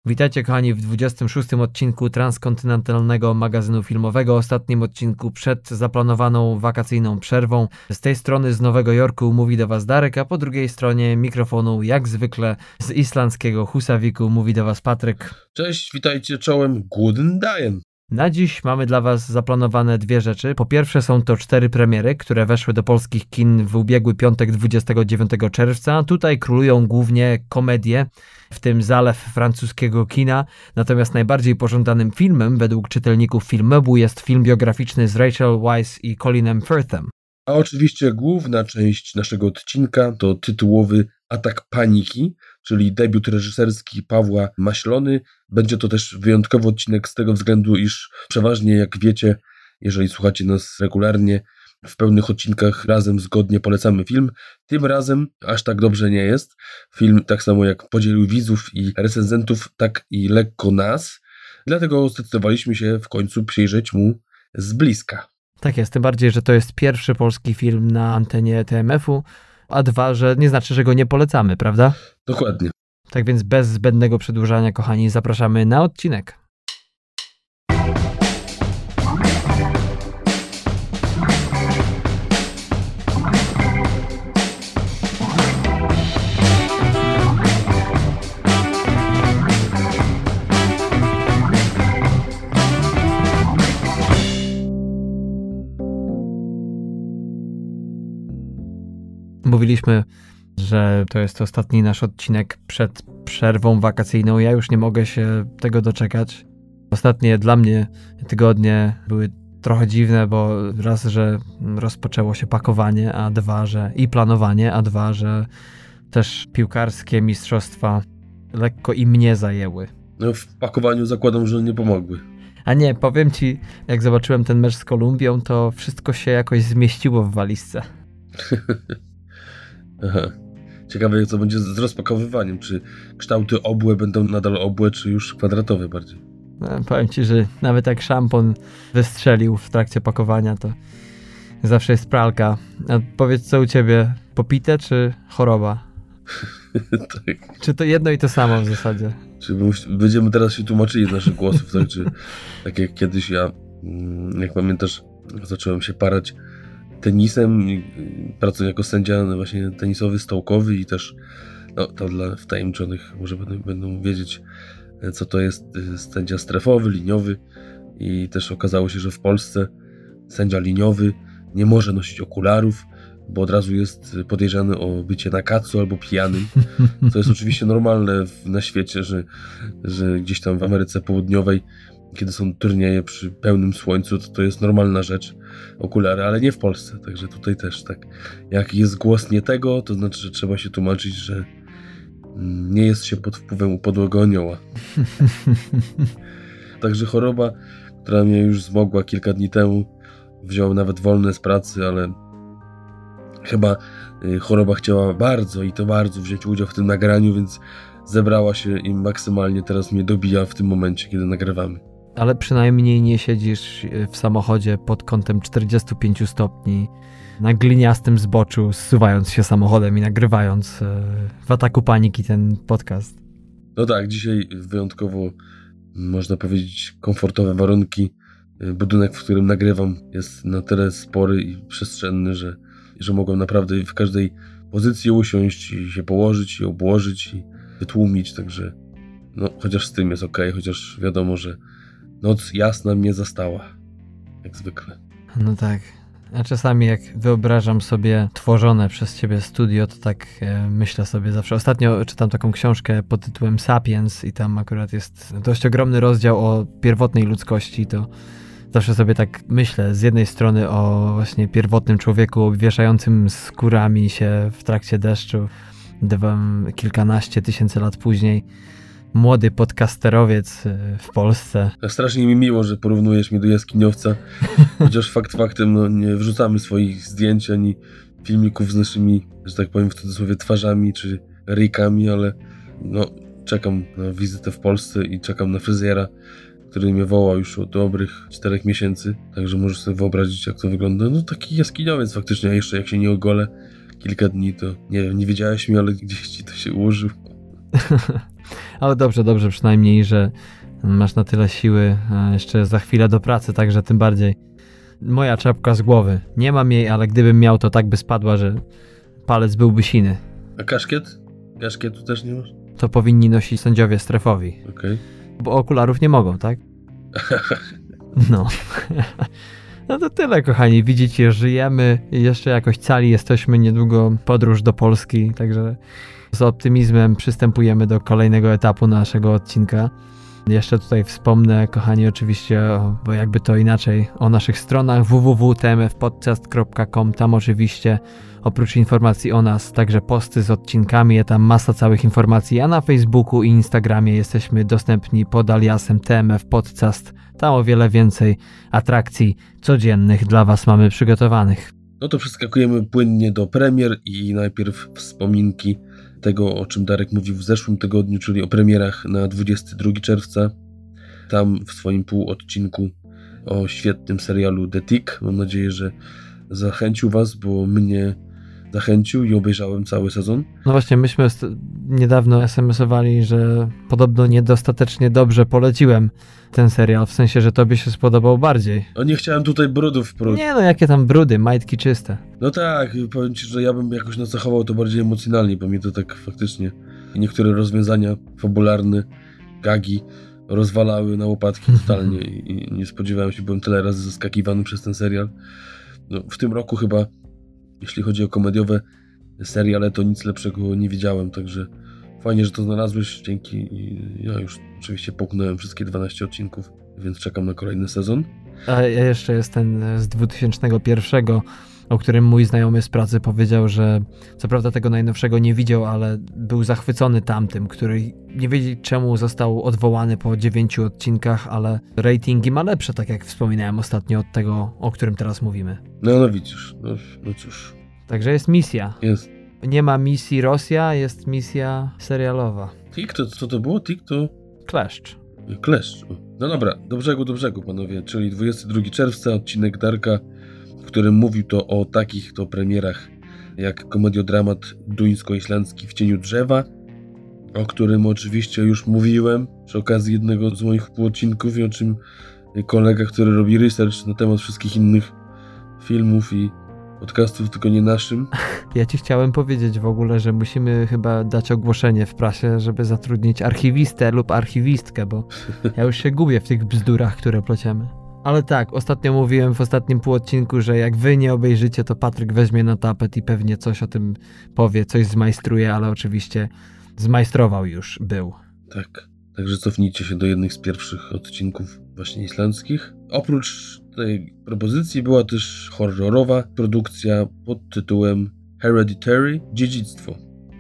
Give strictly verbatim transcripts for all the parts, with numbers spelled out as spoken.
Witajcie kochani w dwudziestym szóstym odcinku transkontynentalnego magazynu filmowego, ostatnim odcinku przed zaplanowaną wakacyjną przerwą. Z tej strony z Nowego Jorku mówi do Was Darek, a po drugiej stronie mikrofonu jak zwykle z islandzkiego Húsavíku mówi do Was Patryk. Cześć, witajcie czołem, guten Dagen. Na dziś mamy dla Was zaplanowane dwie rzeczy. Po pierwsze są to cztery premiery, które weszły do polskich kin w ubiegły piątek dwudziestego dziewiątego czerwca. Tutaj królują głównie komedie, w tym zalew francuskiego kina. Natomiast najbardziej pożądanym filmem według czytelników Filmobu jest film biograficzny z Rachel Weisz i Colinem Firthem. A oczywiście główna część naszego odcinka to tytułowy Atak Paniki, czyli debiut reżyserski Pawła Maślony. Będzie to też wyjątkowy odcinek z tego względu, iż przeważnie, jak wiecie, jeżeli słuchacie nas regularnie, w pełnych odcinkach razem zgodnie polecamy film. Tym razem aż tak dobrze nie jest. Film, tak samo jak podzielił widzów i recenzentów, tak i lekko nas. Dlatego zdecydowaliśmy się w końcu przyjrzeć mu z bliska. Tak jest, tym bardziej, że to jest pierwszy polski film na antenie T M F-u, a dwa, że nie znaczy, że go nie polecamy, prawda? Dokładnie. Tak więc bez zbędnego przedłużania, kochani, zapraszamy na odcinek. Mówiliśmy, że to jest ostatni nasz odcinek przed przerwą wakacyjną. Ja już nie mogę się tego doczekać. Ostatnie dla mnie tygodnie były trochę dziwne, bo raz, że rozpoczęło się pakowanie, a dwa, że i planowanie, a dwa, że też piłkarskie mistrzostwa lekko i mnie zajęły. No, w pakowaniu zakładam, że nie pomogły. A nie, powiem ci, jak zobaczyłem ten mecz z Kolumbią, to wszystko się jakoś zmieściło w walizce. Aha. Ciekawe, co będzie z rozpakowywaniem. Czy kształty obłe będą nadal obłe, czy już kwadratowe bardziej? No, powiem ci, że nawet jak szampon wystrzelił w trakcie pakowania, to zawsze jest pralka. A powiedz, co u ciebie? Popite czy choroba? Tak. Czy to jedno i to samo w zasadzie? Czy będziemy teraz się tłumaczyli z naszych głosów, tak? Czy tak jak kiedyś ja, jak pamiętasz, zacząłem się parać tenisem, pracuję jako sędzia właśnie tenisowy, stołkowy i też no, to dla wtajemniczonych może będą, będą wiedzieć, co to jest sędzia strefowy, liniowy i też okazało się, że w Polsce sędzia liniowy nie może nosić okularów, bo od razu jest podejrzany o bycie na kacu albo pijanym, co jest oczywiście normalne na świecie, że, że gdzieś tam w Ameryce Południowej, kiedy są turnieje przy pełnym słońcu, to to jest normalna rzecz, okulary, ale nie w Polsce, także tutaj też tak. Jak jest głos nie tego, to znaczy, że trzeba się tłumaczyć, że nie jest się pod wpływem upadłego anioła. Także choroba, która mnie już zmogła kilka dni temu, wziąłem nawet wolne z pracy, ale chyba choroba chciała bardzo i to bardzo wziąć udział w tym nagraniu, więc zebrała się i maksymalnie teraz mnie dobija w tym momencie, kiedy nagrywamy. Ale przynajmniej nie siedzisz w samochodzie pod kątem czterdziestu pięciu stopni na gliniastym zboczu, zsuwając się samochodem i nagrywając w Ataku Paniki ten podcast. No tak, dzisiaj wyjątkowo, można powiedzieć, komfortowe warunki. Budynek, w którym nagrywam, jest na tyle spory i przestrzenny, że, że mogłem naprawdę w każdej pozycji usiąść i się położyć i obłożyć i wytłumić, także no, chociaż z tym jest okej, okay, chociaż wiadomo, że noc jasna mnie zastała, jak zwykle. No tak. A czasami jak wyobrażam sobie tworzone przez ciebie studio, to tak e, myślę sobie zawsze. Ostatnio czytam taką książkę pod tytułem Sapiens i tam akurat jest dość ogromny rozdział o pierwotnej ludzkości. To zawsze sobie tak myślę z jednej strony o właśnie pierwotnym człowieku obwieszającym skórami się w trakcie deszczu dwa, kilkanaście tysięcy lat później. Młody podcasterowiec w Polsce. Strasznie mi miło, że porównujesz mnie do jaskiniowca, chociaż fakt faktem no, nie wrzucamy swoich zdjęć ani filmików z naszymi, że tak powiem w cudzysłowie, twarzami czy ryjkami, ale no, czekam na wizytę w Polsce i czekam na fryzjera, który mnie woła już od dobrych czterech miesięcy, także możesz sobie wyobrazić, jak to wygląda. No taki jaskiniowiec faktycznie, a jeszcze jak się nie ogolę kilka dni, to nie wiem, nie wiedziałeś mi, ale gdzieś ci to się ułożyło. Ale dobrze, dobrze przynajmniej, że masz na tyle siły jeszcze za chwilę do pracy, także tym bardziej. Moja czapka z głowy. Nie mam jej, ale gdybym miał, to tak by spadła, że palec byłby siny. A kaszkiet? Kaszkietu też nie masz? To powinni nosić sędziowie strefowi. Okej. Okay. Bo okularów nie mogą, tak? No. No to tyle, kochani. Widzicie, żyjemy i jeszcze jakoś cali jesteśmy. Niedługo podróż do Polski, także z optymizmem przystępujemy do kolejnego etapu naszego odcinka. Jeszcze tutaj wspomnę, kochani, oczywiście, bo jakby to inaczej, o naszych stronach w w w kropka t m f podcast kropka com. Tam oczywiście oprócz informacji o nas, także posty z odcinkami, jest tam masa całych informacji, a na Facebooku i Instagramie jesteśmy dostępni pod aliasem T M F Podcast. Tam o wiele więcej atrakcji codziennych dla Was mamy przygotowanych. No to przeskakujemy płynnie do premier i najpierw wspominki tego, o czym Darek mówił w zeszłym tygodniu, czyli o premierach na dwudziestego drugiego czerwca. Tam w swoim półodcinku o świetnym serialu The Tick. Mam nadzieję, że zachęcił Was, bo mnie zachęcił i obejrzałem cały sezon. No właśnie, myśmy niedawno es em esowali, że podobno niedostatecznie dobrze poleciłem ten serial, w sensie, że tobie się spodobał bardziej. No nie chciałem tutaj brudów wprowadzić. Nie no, jakie tam brudy, majtki czyste. No tak, powiem Ci, że ja bym jakoś nacechował to bardziej emocjonalnie, bo mnie to tak faktycznie niektóre rozwiązania fabularne, gagi rozwalały na łopatki totalnie i nie spodziewałem się, byłem tyle razy zaskakiwany przez ten serial. No, w tym roku chyba, jeśli chodzi o komediowe seriale, to nic lepszego nie widziałem, także fajnie, że to znalazłeś, dzięki. Ja już oczywiście połknąłem wszystkie dwanaście odcinków, więc czekam na kolejny sezon. A jeszcze jest ten z dwa tysiące pierwszego, o którym mój znajomy z pracy powiedział, że co prawda tego najnowszego nie widział, ale był zachwycony tamtym, który nie wiedział czemu został odwołany po dziewięciu odcinkach, ale ratingi ma lepsze, tak jak wspominałem ostatnio, od tego, o którym teraz mówimy. No, no widzisz, no, no cóż. Także jest misja. Jest. Nie ma misji Rosja, jest misja serialowa. Tik to co to było? Tik to... Kleszcz. Kleszcz. No dobra, do brzegu, do brzegu, panowie, czyli dwudziestego drugiego czerwca, odcinek Darka, w którym mówił to o takich to premierach jak komediodramat duńsko-islandzki W cieniu drzewa, o którym oczywiście już mówiłem przy okazji jednego z moich półodcinków i o czym kolega, który robi research na temat wszystkich innych filmów i podcastów, tylko nie naszym. Ja ci chciałem powiedzieć w ogóle, że musimy chyba dać ogłoszenie w prasie, żeby zatrudnić archiwistę lub archiwistkę, bo ja już się gubię w tych bzdurach, które pleciemy. Ale tak, ostatnio mówiłem w ostatnim półodcinku, że jak wy nie obejrzycie, to Patryk weźmie na tapet i pewnie coś o tym powie, coś zmajstruje, ale oczywiście zmajstrował już, był. Tak, także cofnijcie się do jednych z pierwszych odcinków właśnie islandzkich. Oprócz tej propozycji była też horrorowa produkcja pod tytułem Hereditary – Dziedzictwo.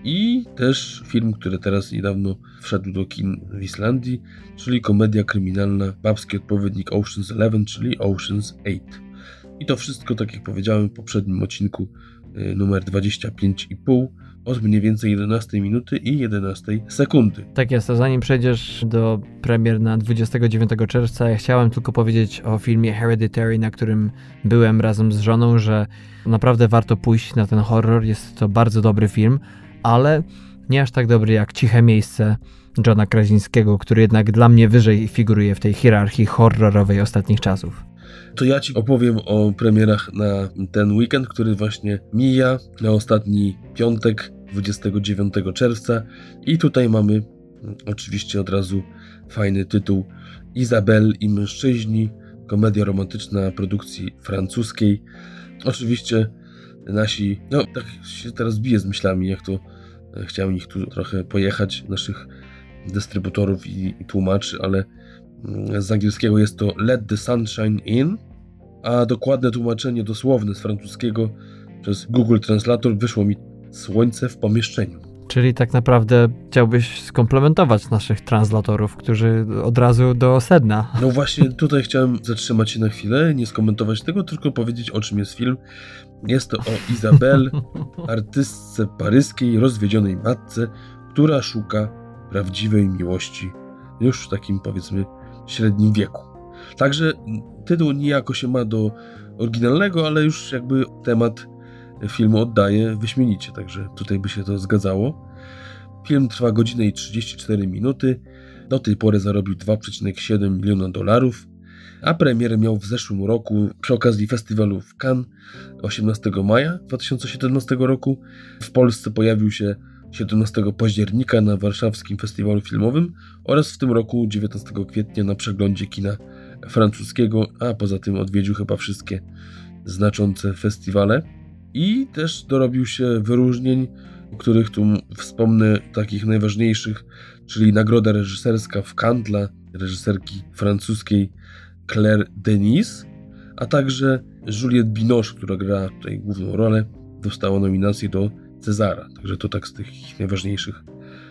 I też film, który teraz niedawno wszedł do kin w Islandii, czyli komedia kryminalna, babski odpowiednik Ocean's Eleven, czyli Ocean's Eight. I to wszystko, tak jak powiedziałem w poprzednim odcinku, y, numer dwadzieścia pięć i pół, od mniej więcej jedenastej minuty i jedenastej sekundy. Tak jest, a zanim przejdziesz do premier na dwudziestego dziewiątego czerwca, ja chciałem tylko powiedzieć o filmie Hereditary, na którym byłem razem z żoną, że naprawdę warto pójść na ten horror, jest to bardzo dobry film, ale nie aż tak dobry jak Ciche miejsce Johna Krasinskiego, który jednak dla mnie wyżej figuruje w tej hierarchii horrorowej ostatnich czasów. To ja Ci opowiem o premierach na ten weekend, który właśnie mija, na ostatni piątek, dwudziestego dziewiątego czerwca. I tutaj mamy oczywiście od razu fajny tytuł Izabel i mężczyźni, komedia romantyczna produkcji francuskiej. Oczywiście nasi, no tak się teraz biję z myślami, jak to chciałem ich tu trochę pojechać, naszych dystrybutorów i, i tłumaczy, ale z angielskiego jest to Let the Sunshine In, a dokładne tłumaczenie dosłowne z francuskiego przez Google Translator wyszło mi Słońce w pomieszczeniu. Czyli tak naprawdę chciałbyś skomplementować naszych translatorów, którzy od razu do sedna. No właśnie, tutaj chciałem zatrzymać się na chwilę, nie skomentować tego, tylko powiedzieć, o czym jest film. Jest to o Izabel, artystce paryskiej, rozwiedzionej matce, która szuka prawdziwej miłości już w takim, powiedzmy, średnim wieku. Także tytuł niejako się ma do oryginalnego, ale już jakby temat filmu oddaje wyśmienicie, także tutaj by się to zgadzało. Film trwa godzinę i trzydzieści cztery minuty. Do tej pory zarobił dwa przecinek siedem miliona dolarów, a premierę miał w zeszłym roku przy okazji festiwalu w Cannes osiemnastego maja dwa tysiące siedemnastego roku. W Polsce pojawił się siedemnastego października na warszawskim festiwalu filmowym oraz w tym roku dziewiętnastego kwietnia na przeglądzie kina francuskiego, a poza tym odwiedził chyba wszystkie znaczące festiwale i też dorobił się wyróżnień, których tu wspomnę, takich najważniejszych, czyli nagroda reżyserska w Cannes dla reżyserki francuskiej Claire Denis, a także Juliette Binoche, która gra tutaj główną rolę, dostała nominację do Cezara. Także to tak z tych najważniejszych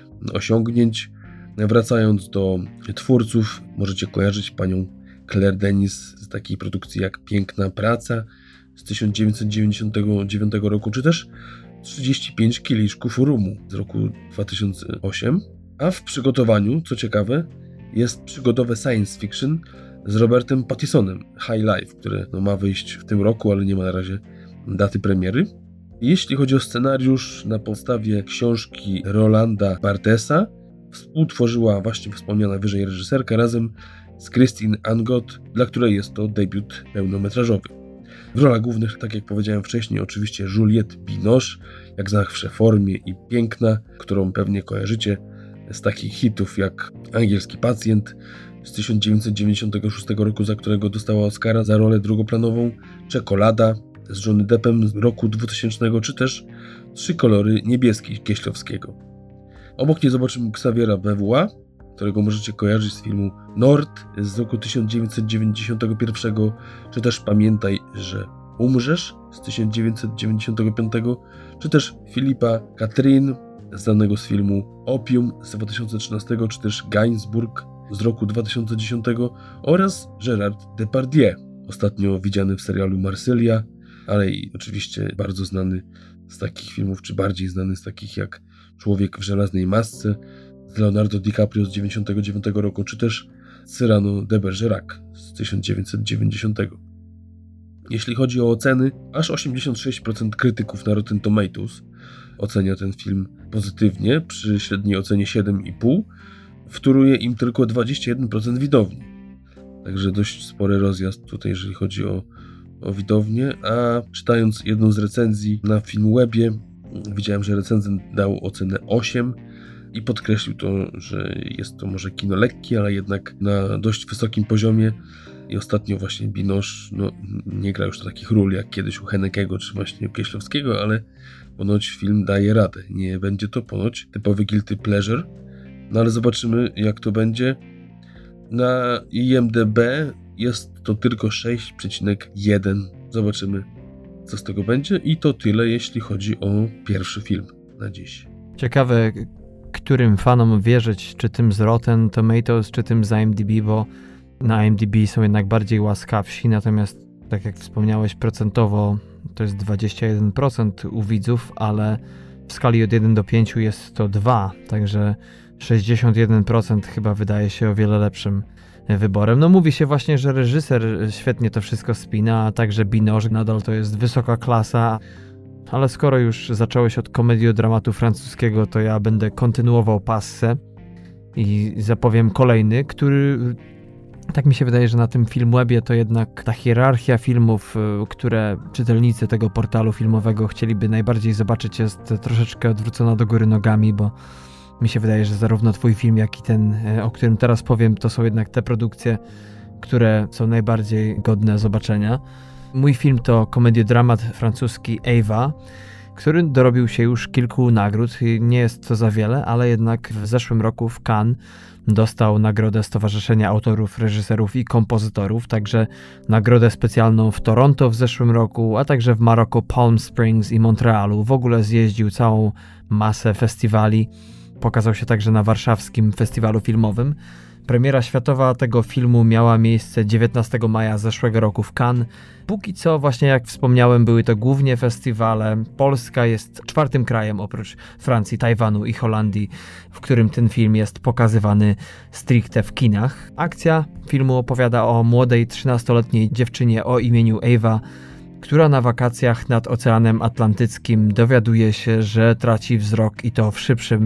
osiągnięć. Wracając do twórców, możecie kojarzyć panią Claire Denis z takiej produkcji jak Piękna praca z tysiąc dziewięćset dziewięćdziesiątego dziewiątego roku, czy też trzydzieści pięć kieliszków rumu z roku dwa tysiące ósmego. A w przygotowaniu, co ciekawe, jest przygodowe science fiction z Robertem Pattisonem, High Life, które no, ma wyjść w tym roku, ale nie ma na razie daty premiery. Jeśli chodzi o scenariusz, na podstawie książki Rolanda Barthesa współtworzyła właśnie wspomniana wyżej reżyserka razem z Christine Angot, dla której jest to debiut pełnometrażowy. W rolach głównych, tak jak powiedziałem wcześniej, oczywiście Juliette Binoche, jak zawsze w formie i piękna, którą pewnie kojarzycie z takich hitów jak Angielski pacjent z tysiąc dziewięćset dziewięćdziesiątego szóstego roku, za którego dostała Oscara za rolę drugoplanową, Czekolada z Johnny Deppem z roku dwutysięcznego, czy też Trzy kolory niebieski Kieślowskiego. Obok nie zobaczymy Xaviera Bevua, którego możecie kojarzyć z filmu Nord z roku tysiąc dziewięćset dziewięćdziesiątego pierwszego, czy też Pamiętaj, że umrzesz z tysiąc dziewięćset dziewięćdziesiątego piątego, czy też Filipa Catherine, znanego z filmu Opium z dwa tysiące trzynastego, czy też Gainsbourg z roku dwa tysiące dziesiątego oraz Gérard Depardieu, ostatnio widziany w serialu Marsylia, ale i oczywiście bardzo znany z takich filmów, czy bardziej znany z takich jak Człowiek w żelaznej masce z Leonardo DiCaprio z dziewięćdziesiątego dziewiątego roku, czy też Cyrano de Bergerac z tysiąc dziewięćset dziewięćdziesiątego. Jeśli chodzi o oceny, aż osiemdziesiąt sześć procent krytyków na Rotten Tomatoes ocenia ten film pozytywnie, przy średniej ocenie siedem i pół, wtóruje im tylko dwadzieścia jeden procent widowni. Także dość spory rozjazd tutaj, jeżeli chodzi o, o widownię, a czytając jedną z recenzji na Filmwebie, widziałem, że recenzent dał ocenę osiem i podkreślił to, że jest to może kino lekkie, ale jednak na dość wysokim poziomie i ostatnio właśnie Binoche no, nie gra już takich ról jak kiedyś u Hanekego czy właśnie u Kieślowskiego, ale ponoć film daje radę. Nie będzie to ponoć typowy guilty pleasure, no ale zobaczymy, jak to będzie. Na I M D B jest to tylko sześć przecinek jeden. Zobaczymy, co z tego będzie i to tyle, jeśli chodzi o pierwszy film na dziś. Ciekawe, którym fanom wierzyć, czy tym z Rotten Tomatoes, czy tym z I M D B, bo na I M D B są jednak bardziej łaskawsi, natomiast tak jak wspomniałeś, procentowo to jest dwadzieścia jeden procent u widzów, ale w skali od jeden do pięciu jest to dwa, także sześćdziesiąt jeden procent chyba wydaje się o wiele lepszym wyborem. No mówi się właśnie, że reżyser świetnie to wszystko spina, a także Binoche nadal to jest wysoka klasa, ale skoro już zacząłeś od komediodramatu francuskiego, to ja będę kontynuował passę i zapowiem kolejny, który tak mi się wydaje, że na tym Filmwebie to jednak ta hierarchia filmów, które czytelnicy tego portalu filmowego chcieliby najbardziej zobaczyć, jest troszeczkę odwrócona do góry nogami, bo mi się wydaje, że zarówno twój film, jak i ten, o którym teraz powiem, to są jednak te produkcje, które są najbardziej godne zobaczenia. Mój film to komediodramat francuski Eva, który dorobił się już kilku nagród. Nie jest to za wiele, ale jednak w zeszłym roku w Cannes dostał nagrodę Stowarzyszenia Autorów, Reżyserów i Kompozytorów, także nagrodę specjalną w Toronto w zeszłym roku, a także w Maroku, Palm Springs i Montrealu. W ogóle zjeździł całą masę festiwali. Pokazał się także na warszawskim festiwalu filmowym. Premiera światowa tego filmu miała miejsce dziewiętnastego maja zeszłego roku w Cannes. Póki co, właśnie jak wspomniałem, były to głównie festiwale. Polska jest czwartym krajem oprócz Francji, Tajwanu i Holandii, w którym ten film jest pokazywany stricte w kinach. Akcja filmu opowiada o młodej trzynastoletniej dziewczynie o imieniu Eva, która na wakacjach nad Oceanem Atlantyckim dowiaduje się, że traci wzrok i to w szybszym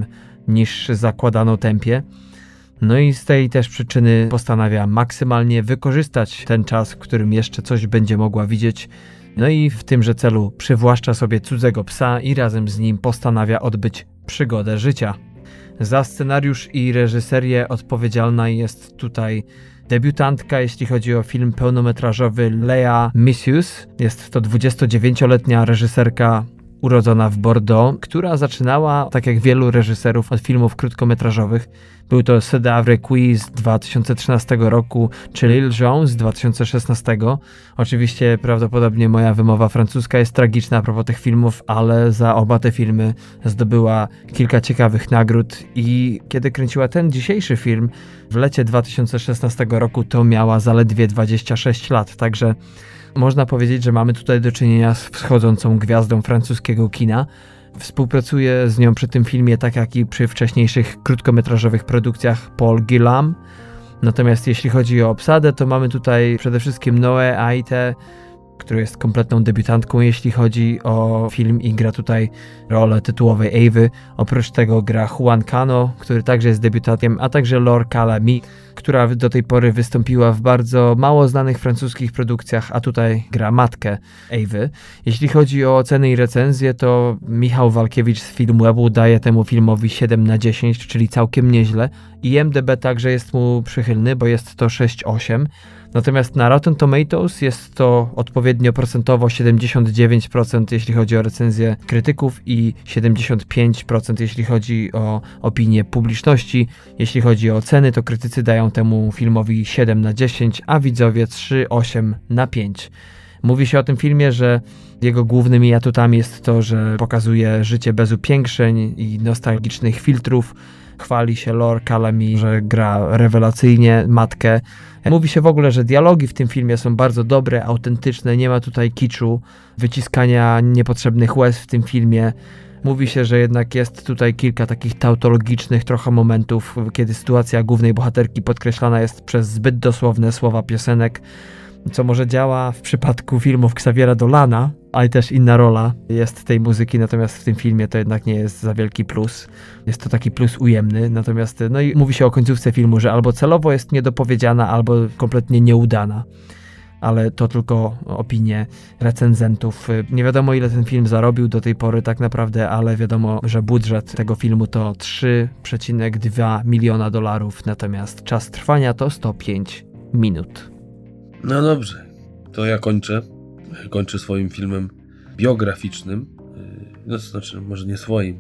niż zakładano tempie. No i z tej też przyczyny postanawia maksymalnie wykorzystać ten czas, w którym jeszcze coś będzie mogła widzieć. No i w tymże celu przywłaszcza sobie cudzego psa i razem z nim postanawia odbyć przygodę życia. Za scenariusz i reżyserię odpowiedzialna jest tutaj debiutantka, jeśli chodzi o film pełnometrażowy, Lea Missius. Jest to dwudziestodziewięcioletnia reżyserka urodzona w Bordeaux, która zaczynała, tak jak wielu reżyserów, od filmów krótkometrażowych. Był to Cedavre Qui z dwa tysiące trzynastego roku, czy Lil Jon z dwa tysiące szesnastego. Oczywiście prawdopodobnie moja wymowa francuska jest tragiczna a propos tych filmów, ale za oba te filmy zdobyła kilka ciekawych nagród i kiedy kręciła ten dzisiejszy film w lecie dwa tysiące szesnastego roku, to miała zaledwie dwadzieścia sześć lat, także można powiedzieć, że mamy tutaj do czynienia z wschodzącą gwiazdą francuskiego kina. Współpracuje z nią przy tym filmie, tak jak i przy wcześniejszych krótkometrażowych produkcjach, Paul Guillaume. Natomiast jeśli chodzi o obsadę, to mamy tutaj przede wszystkim Noé Aité, który jest kompletną debiutantką, jeśli chodzi o film i gra tutaj rolę tytułowej Avy. Oprócz tego gra Juan Cano, który także jest debiutantem, a także Laure Calamy, która do tej pory wystąpiła w bardzo mało znanych francuskich produkcjach, a tutaj gra matkę Avy. Jeśli chodzi o oceny i recenzje, to Michał Walkiewicz z Filmwebu daje temu filmowi siedem na dziesięć, czyli całkiem nieźle. I M D B także jest mu przychylny, bo jest to sześć osiem. Natomiast na Rotten Tomatoes jest to odpowiednio procentowo siedemdziesiąt dziewięć procent jeśli chodzi o recenzję krytyków i siedemdziesiąt pięć procent jeśli chodzi o opinię publiczności. Jeśli chodzi o oceny, to krytycy dają temu filmowi siedem na dziesięć, a widzowie trzy osiem na pięć. Mówi się o tym filmie, że jego głównymi atutami jest to, że pokazuje życie bez upiększeń i nostalgicznych filtrów. Chwali się Laure Calamy, że gra rewelacyjnie matkę. Mówi się w ogóle, że dialogi w tym filmie są bardzo dobre, autentyczne, nie ma tutaj kiczu, wyciskania niepotrzebnych łez w tym filmie. Mówi się, że jednak jest tutaj kilka takich tautologicznych trochę momentów, kiedy sytuacja głównej bohaterki podkreślana jest przez zbyt dosłowne słowa piosenek, co może działa w przypadku filmów Xaviera Dolana, ale też inna rola jest tej muzyki, natomiast w tym filmie to jednak nie jest za wielki plus. Jest to taki plus ujemny, natomiast no i mówi się o końcówce filmu, że albo celowo jest niedopowiedziana, albo kompletnie nieudana. Ale to tylko opinie recenzentów. Nie wiadomo, ile ten film zarobił do tej pory tak naprawdę, ale wiadomo, że budżet tego filmu to trzy przecinek dwa miliona dolarów, natomiast czas trwania to sto pięć minut. No dobrze, to ja kończę. Kończę swoim filmem biograficznym. No to znaczy, może nie swoim.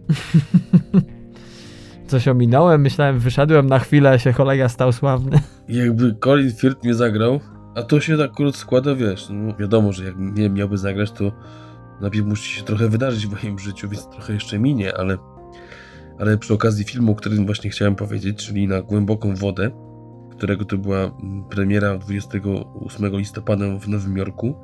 Coś ominąłem, myślałem, wyszedłem na chwilę, się kolega stał sławny. Jakby Colin Firth mnie zagrał, a to się tak akurat składa, wiesz, no wiadomo, że jak nie miałby zagrać, to najpierw musi się trochę wydarzyć w moim życiu, więc trochę jeszcze minie, ale, ale przy okazji filmu, o którym właśnie chciałem powiedzieć, czyli Na głęboką wodę, którego to była premiera dwudziestego ósmego listopada w Nowym Jorku,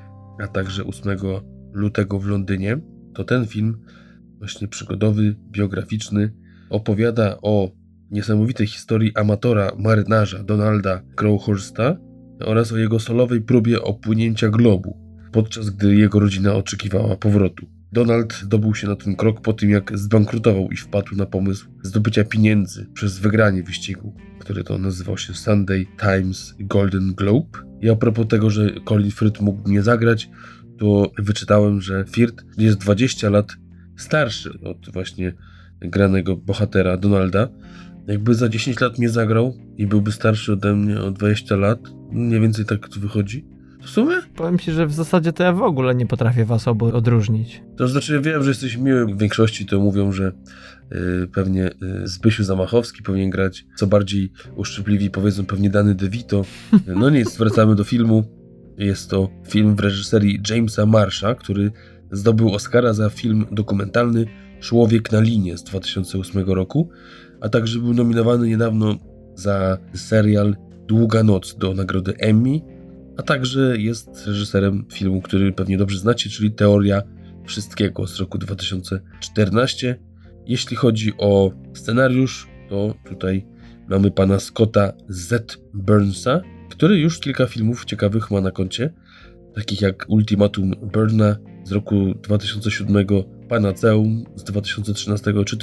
a także ósmego lutego w Londynie, to ten film właśnie przygodowy, biograficzny opowiada o niesamowitej historii amatora marynarza Donalda Crowhursta oraz o jego solowej próbie opłynięcia globu, podczas gdy jego rodzina oczekiwała powrotu. Donald dobył się na ten krok po tym, jak zbankrutował i wpadł na pomysł zdobycia pieniędzy przez wygranie wyścigu, który to nazywał się Sunday Times Golden Globe. I a propos tego, że Colin Firth mógł nie zagrać, to wyczytałem, że Firth jest dwadzieścia lat starszy od właśnie granego bohatera Donalda. Jakby za dziesięć lat mnie zagrał i byłby starszy ode mnie o dwadzieścia lat, mniej więcej tak to wychodzi. W sumie? Powiem ci, że w zasadzie to ja w ogóle nie potrafię was obu odróżnić. To znaczy, wiem, że jesteś miły. W większości to mówią, że yy, pewnie yy, Zbysiu Zamachowski powinien grać. Co bardziej uszczypliwi powiedzą pewnie Danny DeVito. No nic, wracamy do filmu. Jest to film w reżyserii Jamesa Marsha, który zdobył Oscara za film dokumentalny Człowiek na linie z dwa tysiące ósmego roku, a także był nominowany niedawno za serial Długa noc do nagrody Emmy, a także jest reżyserem filmu, który pewnie dobrze znacie, czyli Teoria wszystkiego z roku dwa tysiące czternastego. Jeśli chodzi o scenariusz, to tutaj mamy pana Scotta Z. Burnsa, który już kilka filmów ciekawych ma na koncie, takich jak Ultimatum Burna z roku dwa tysiące siódmego, Panaceum z dwa tysiące trzynastego, czy też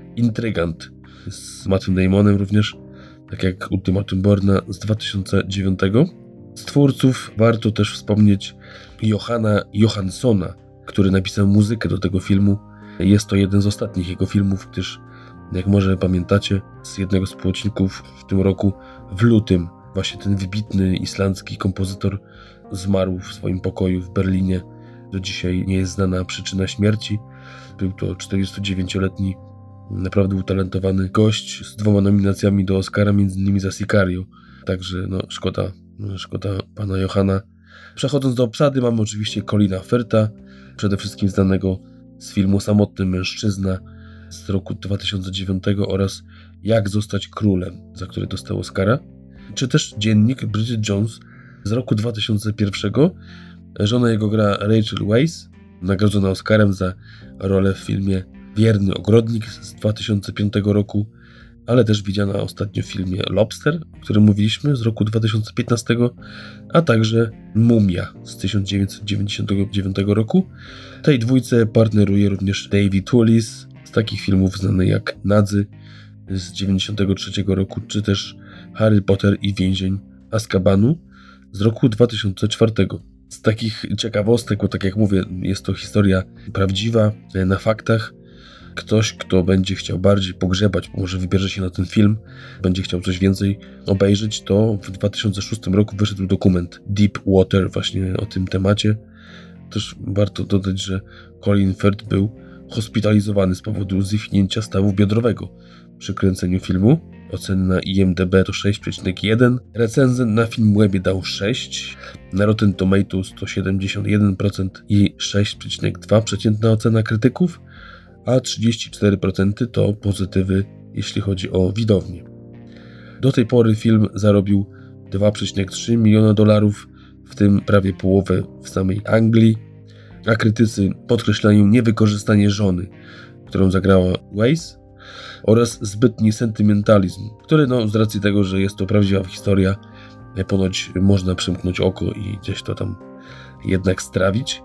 Intrygant z Mattem Damonem również, tak jak Ultimatum Borna z dwa tysiące dziewiątego. Z twórców warto też wspomnieć Johanna Johanssona, który napisał muzykę do tego filmu. Jest to jeden z ostatnich jego filmów, gdyż, jak może pamiętacie, z jednego z odcinków w tym roku, w lutym, właśnie ten wybitny islandzki kompozytor zmarł w swoim pokoju w Berlinie. Do dzisiaj nie jest znana przyczyna śmierci. Był to czterdziestodziewięcioletni, naprawdę utalentowany gość z dwoma nominacjami do Oscara, między innymi za Sicario. Także no, szkoda, szkoda pana Johanna. Przechodząc do obsady, mamy oczywiście Colina Firtha, przede wszystkim znanego z filmu Samotny mężczyzna z roku dwa tysiące dziewiątego oraz Jak zostać królem, za który dostał Oscara, czy też Dziennik Bridget Jones z roku dwa tysiące pierwszego. Żona jego gra Rachel Weisz, nagrodzona Oscarem za rolę w filmie Wierny ogrodnik z dwa tysiące piątego roku, ale też widziana ostatnio w filmie Lobster, o którym mówiliśmy, z roku dwa tysiące piętnastego, a także Mumia z tysiąc dziewięćset dziewięćdziesiątego dziewiątego roku. Tej dwójce partneruje również David Toulis z takich filmów znanych jak Nadzy z dziewięćdziesiątego trzeciego roku, czy też Harry Potter i Więzień Azkabanu z roku dwa tysiące czwartego. Z takich ciekawostek, bo tak jak mówię, jest to historia prawdziwa, na faktach. Ktoś, kto będzie chciał bardziej pogrzebać, może wybierze się na ten film, będzie chciał coś więcej obejrzeć, to w dwa tysiące szóstym roku wyszedł dokument Deep Water właśnie o tym temacie. Też warto dodać, że Colin Firth był hospitalizowany z powodu zwichnięcia stawu biodrowego przy kręceniu filmu. Oceny na I M D B to sześć przecinek jeden. Recenzent na Filmwebie dał sześć. Na Rotten Tomatoes to siedemdziesiąt jeden procent i sześć przecinek dwa przeciętna ocena krytyków, a trzydzieści cztery procent to pozytywy, jeśli chodzi o widownię. Do tej pory film zarobił dwa przecinek trzy miliona dolarów, w tym prawie połowę w samej Anglii, a krytycy podkreślają niewykorzystanie żony, którą zagrała Weisz, oraz zbytni sentymentalizm, który no, z racji tego, że jest to prawdziwa historia, ponoć można przymknąć oko i gdzieś to tam jednak strawić.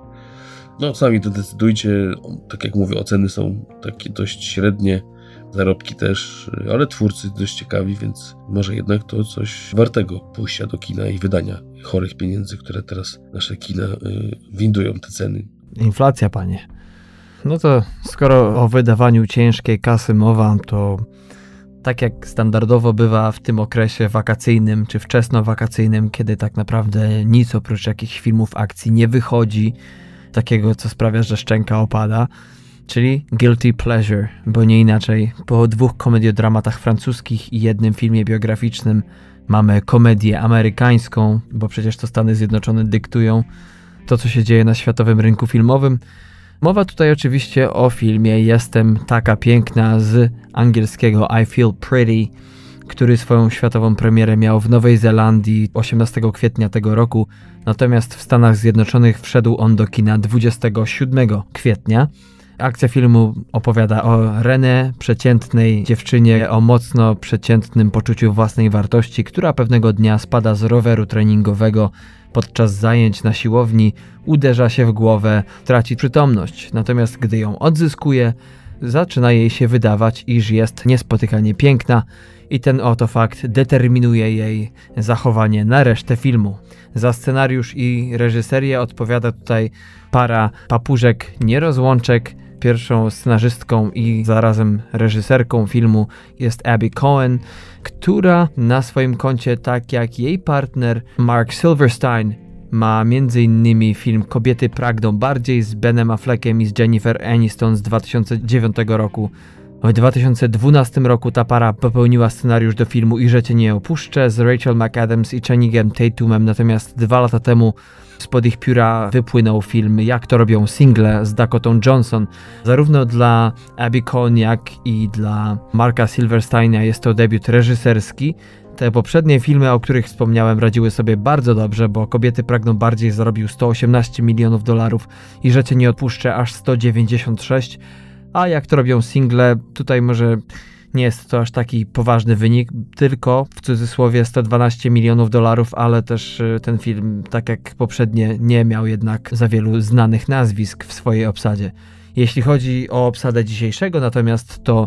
No sami to decydujcie, tak jak mówię, oceny są takie dość średnie, zarobki też, ale twórcy dość ciekawi, więc może jednak to coś wartego pójścia do kina i wydania chorych pieniędzy, które teraz nasze kina y, windują te ceny. Inflacja, panie. No to skoro o wydawaniu ciężkiej kasy mowa, to tak jak standardowo bywa w tym okresie wakacyjnym czy wczesnowakacyjnym, kiedy tak naprawdę nic oprócz jakichś filmów akcji nie wychodzi, takiego co sprawia, że szczęka opada, czyli Guilty Pleasure, bo nie inaczej. Po dwóch komediodramatach francuskich i jednym filmie biograficznym mamy komedię amerykańską, bo przecież to Stany Zjednoczone dyktują to, co się dzieje na światowym rynku filmowym. Mowa tutaj oczywiście o filmie Jestem taka piękna z angielskiego I Feel Pretty, który swoją światową premierę miał w Nowej Zelandii osiemnastego kwietnia tego roku, natomiast w Stanach Zjednoczonych wszedł on do kina dwudziestego siódmego kwietnia. Akcja filmu opowiada o René, przeciętnej dziewczynie o mocno przeciętnym poczuciu własnej wartości, która pewnego dnia spada z roweru treningowego podczas zajęć na siłowni, uderza się w głowę, traci przytomność. Natomiast gdy ją odzyskuje, zaczyna jej się wydawać, iż jest niespotykanie piękna i ten oto fakt determinuje jej zachowanie na resztę filmu. Za scenariusz i reżyserię odpowiada tutaj para papużek nierozłączek. Pierwszą scenarzystką i zarazem reżyserką filmu jest Abby Cohen, która na swoim koncie, tak jak jej partner Mark Silverstein, ma między innymi film Kobiety pragną bardziej z Benem Affleckiem i z Jennifer Aniston z dwa tysiące dziewiątego roku. W dwa tysiące dwunastym roku ta para popełniła scenariusz do filmu I że cię nie opuszczę z Rachel McAdams i Channingem Tatumem, natomiast dwa lata temu spod ich pióra wypłynął film Jak to robią single z Dakotą Johnson. Zarówno dla Abby Cohen, jak i dla Marka Silversteina jest to debiut reżyserski. Te poprzednie filmy, o których wspomniałem, radziły sobie bardzo dobrze, bo Kobiety pragną bardziej zarobił sto osiemnaście milionów dolarów i że cię nie odpuszczę aż sto dziewięćdziesiąt sześć, a Jak to robią single, tutaj może nie jest to aż taki poważny wynik, tylko w cudzysłowie sto dwanaście milionów dolarów, ale też ten film, tak jak poprzednie, nie miał jednak za wielu znanych nazwisk w swojej obsadzie. Jeśli chodzi o obsadę dzisiejszego, natomiast to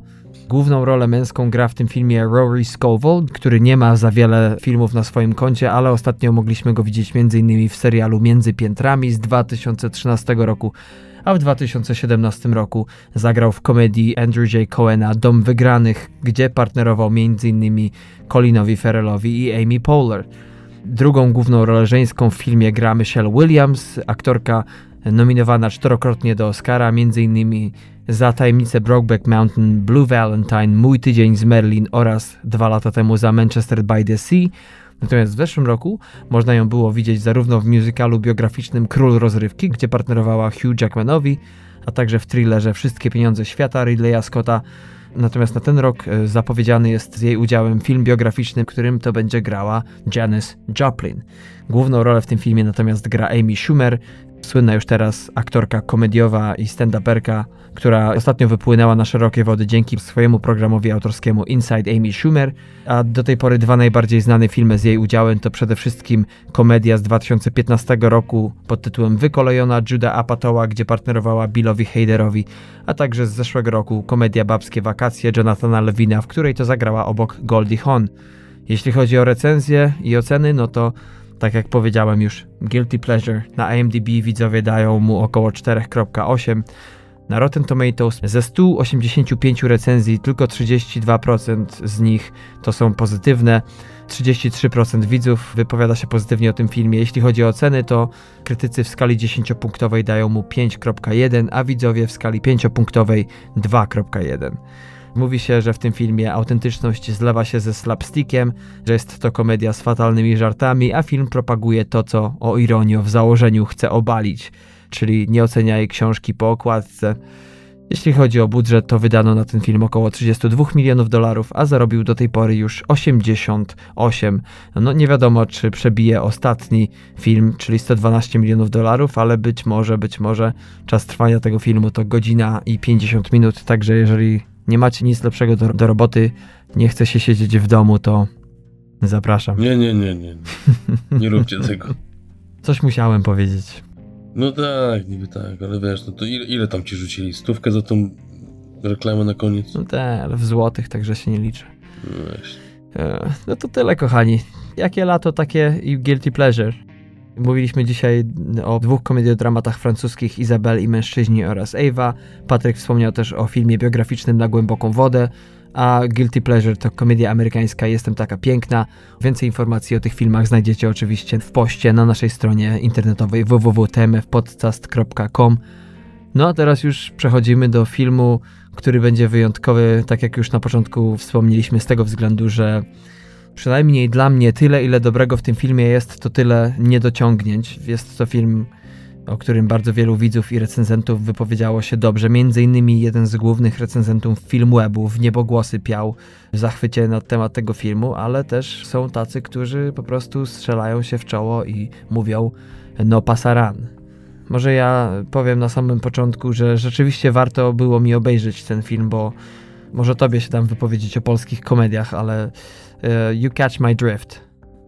Główną rolę męską gra w tym filmie Rory Scovel, który nie ma za wiele filmów na swoim koncie, ale ostatnio mogliśmy go widzieć m.in. w serialu Między Piętrami z dwa tysiące trzynastego roku, a w dwa tysiące siedemnastym roku zagrał w komedii Andrew J. Cohena Dom Wygranych, gdzie partnerował m.in. Colinowi Farrellowi i Amy Poehler. Drugą główną rolę żeńską w filmie gra Michelle Williams, aktorka nominowana czterokrotnie do Oscara, m.in. za Tajemnicę Brokeback Mountain, Blue Valentine, Mój tydzień z Merlin oraz dwa lata temu za Manchester by the Sea. Natomiast w zeszłym roku można ją było widzieć zarówno w musicalu biograficznym Król Rozrywki, gdzie partnerowała Hugh Jackmanowi, a także w thrillerze Wszystkie pieniądze świata Ridleya Scotta. Natomiast na ten rok zapowiedziany jest z jej udziałem film biograficzny, w którym to będzie grała Janis Joplin. Główną rolę w tym filmie natomiast gra Amy Schumer, słynna już teraz aktorka komediowa i stand-uperka, która ostatnio wypłynęła na szerokie wody dzięki swojemu programowi autorskiemu Inside Amy Schumer, a do tej pory dwa najbardziej znane filmy z jej udziałem to przede wszystkim komedia z dwa tysiące piętnastego roku pod tytułem Wykolejona Juda Apatowa, gdzie partnerowała Billowi Haderowi, a także z zeszłego roku komedia Babskie wakacje Jonathana Levina, w której to zagrała obok Goldie Hawn. Jeśli chodzi o recenzje i oceny, no to tak jak powiedziałem już, Guilty Pleasure na I M D B widzowie dają mu około cztery przecinek osiem. Na Rotten Tomatoes ze stu osiemdziesięciu pięciu recenzji tylko trzydzieści dwa procent z nich to są pozytywne. trzydzieści trzy procent widzów wypowiada się pozytywnie o tym filmie. Jeśli chodzi o oceny, to krytycy w skali dziesięciopunktowej dają mu pięć przecinek jeden, a widzowie w skali pięciopunktowej dwa przecinek jeden. Mówi się, że w tym filmie autentyczność zlewa się ze slapstickiem, że jest to komedia z fatalnymi żartami, a film propaguje to, co o ironio w założeniu chce obalić, czyli nie oceniaj książki po okładce. Jeśli chodzi o budżet, to wydano na ten film około trzydzieści dwa milionów dolarów, a zarobił do tej pory już osiemdziesiąt osiem. No nie wiadomo, czy przebije ostatni film, czyli sto dwanaście milionów dolarów, ale być może, być może czas trwania tego filmu to godzina i pięćdziesiąt minut, także jeżeli nie macie nic lepszego do, do roboty, nie chce się siedzieć w domu, to zapraszam. Nie, nie, nie, nie. Nie, nie róbcie tego. Coś musiałem powiedzieć. No tak, niby tak, ale wiesz, no to ile, ile tam ci rzucili? Stówkę za tą reklamę na koniec? No tak, ale w złotych, także się nie liczy. No właśnie. No to tyle, kochani. Jakie lato, takie i Guilty Pleasure. Mówiliśmy dzisiaj o dwóch komediodramatach francuskich, Izabel i Mężczyźni oraz Ewa. Patryk wspomniał też o filmie biograficznym Na głęboką wodę, a Guilty Pleasure to komedia amerykańska Jestem taka piękna. Więcej informacji o tych filmach znajdziecie oczywiście w poście na naszej stronie internetowej w w w kropka t m f podcast kropka com. No a teraz już przechodzimy do filmu, który będzie wyjątkowy, tak jak już na początku wspomnieliśmy, z tego względu, że przynajmniej dla mnie tyle, ile dobrego w tym filmie jest, to tyle niedociągnięć. Jest to film, o którym bardzo wielu widzów i recenzentów wypowiedziało się dobrze. Między innymi jeden z głównych recenzentów Filmwebu w niebogłosy piał w zachwycie na temat tego filmu, ale też są tacy, którzy po prostu strzelają się w czoło i mówią no pasaran. Może ja powiem na samym początku, że rzeczywiście warto było mi obejrzeć ten film, bo może tobie się tam wypowiedzieć o polskich komediach, ale uh, you catch my drift.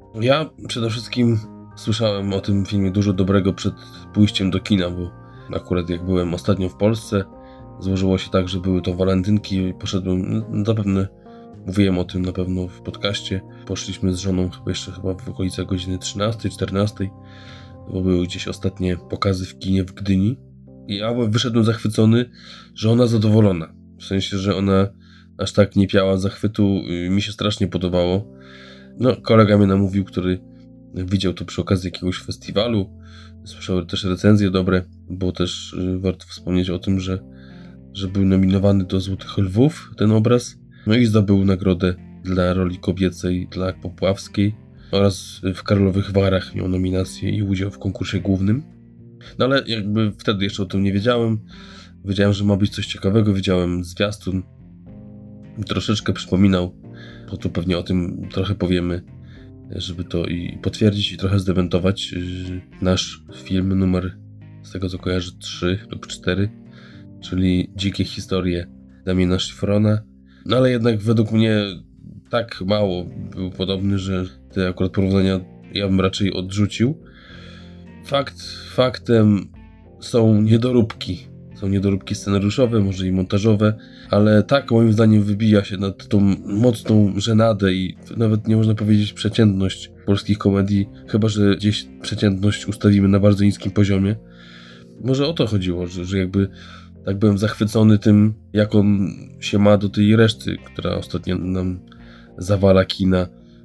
Ja przede wszystkim słyszałem o tym filmie dużo dobrego przed pójściem do kina, bo akurat jak byłem ostatnio w Polsce, złożyło się tak, że były to walentynki i poszedłem, no zapewne mówiłem o tym na pewno w podcaście, poszliśmy z żoną jeszcze chyba w okolicach godziny trzynastej, czternastej, bo były gdzieś ostatnie pokazy w kinie w Gdyni i ja wyszedłem zachwycony, że ona zadowolona, w sensie, że ona aż tak nie piała zachwytu, mi się strasznie podobało. No, kolega mnie namówił, który widział to przy okazji jakiegoś festiwalu, słyszał też recenzje dobre, bo też warto wspomnieć o tym, że, że był nominowany do Złotych Lwów ten obraz, no i zdobył nagrodę dla roli kobiecej dla Popławskiej oraz w Karlowych Warach miał nominację i udział w konkursie głównym. No ale jakby wtedy jeszcze o tym nie wiedziałem, wiedziałem, że ma być coś ciekawego, widziałem zwiastun, troszeczkę przypominał, bo tu pewnie o tym trochę powiemy, żeby to i potwierdzić i trochę zdementować, nasz film numer, z tego co kojarzę, trzy lub cztery, czyli Dzikie historie Damiena Szifrona. No ale jednak według mnie tak mało był podobny, że te akurat porównania ja bym raczej odrzucił. Fakt faktem są niedoróbki. są niedoróbki scenariuszowe, może i montażowe, ale tak moim zdaniem wybija się nad tą mocną żenadę i nawet nie można powiedzieć przeciętność polskich komedii, chyba że gdzieś przeciętność ustawimy na bardzo niskim poziomie. Może o to chodziło, że, że jakby tak byłem zachwycony tym, jak on się ma do tej reszty, która ostatnio nam zawala kina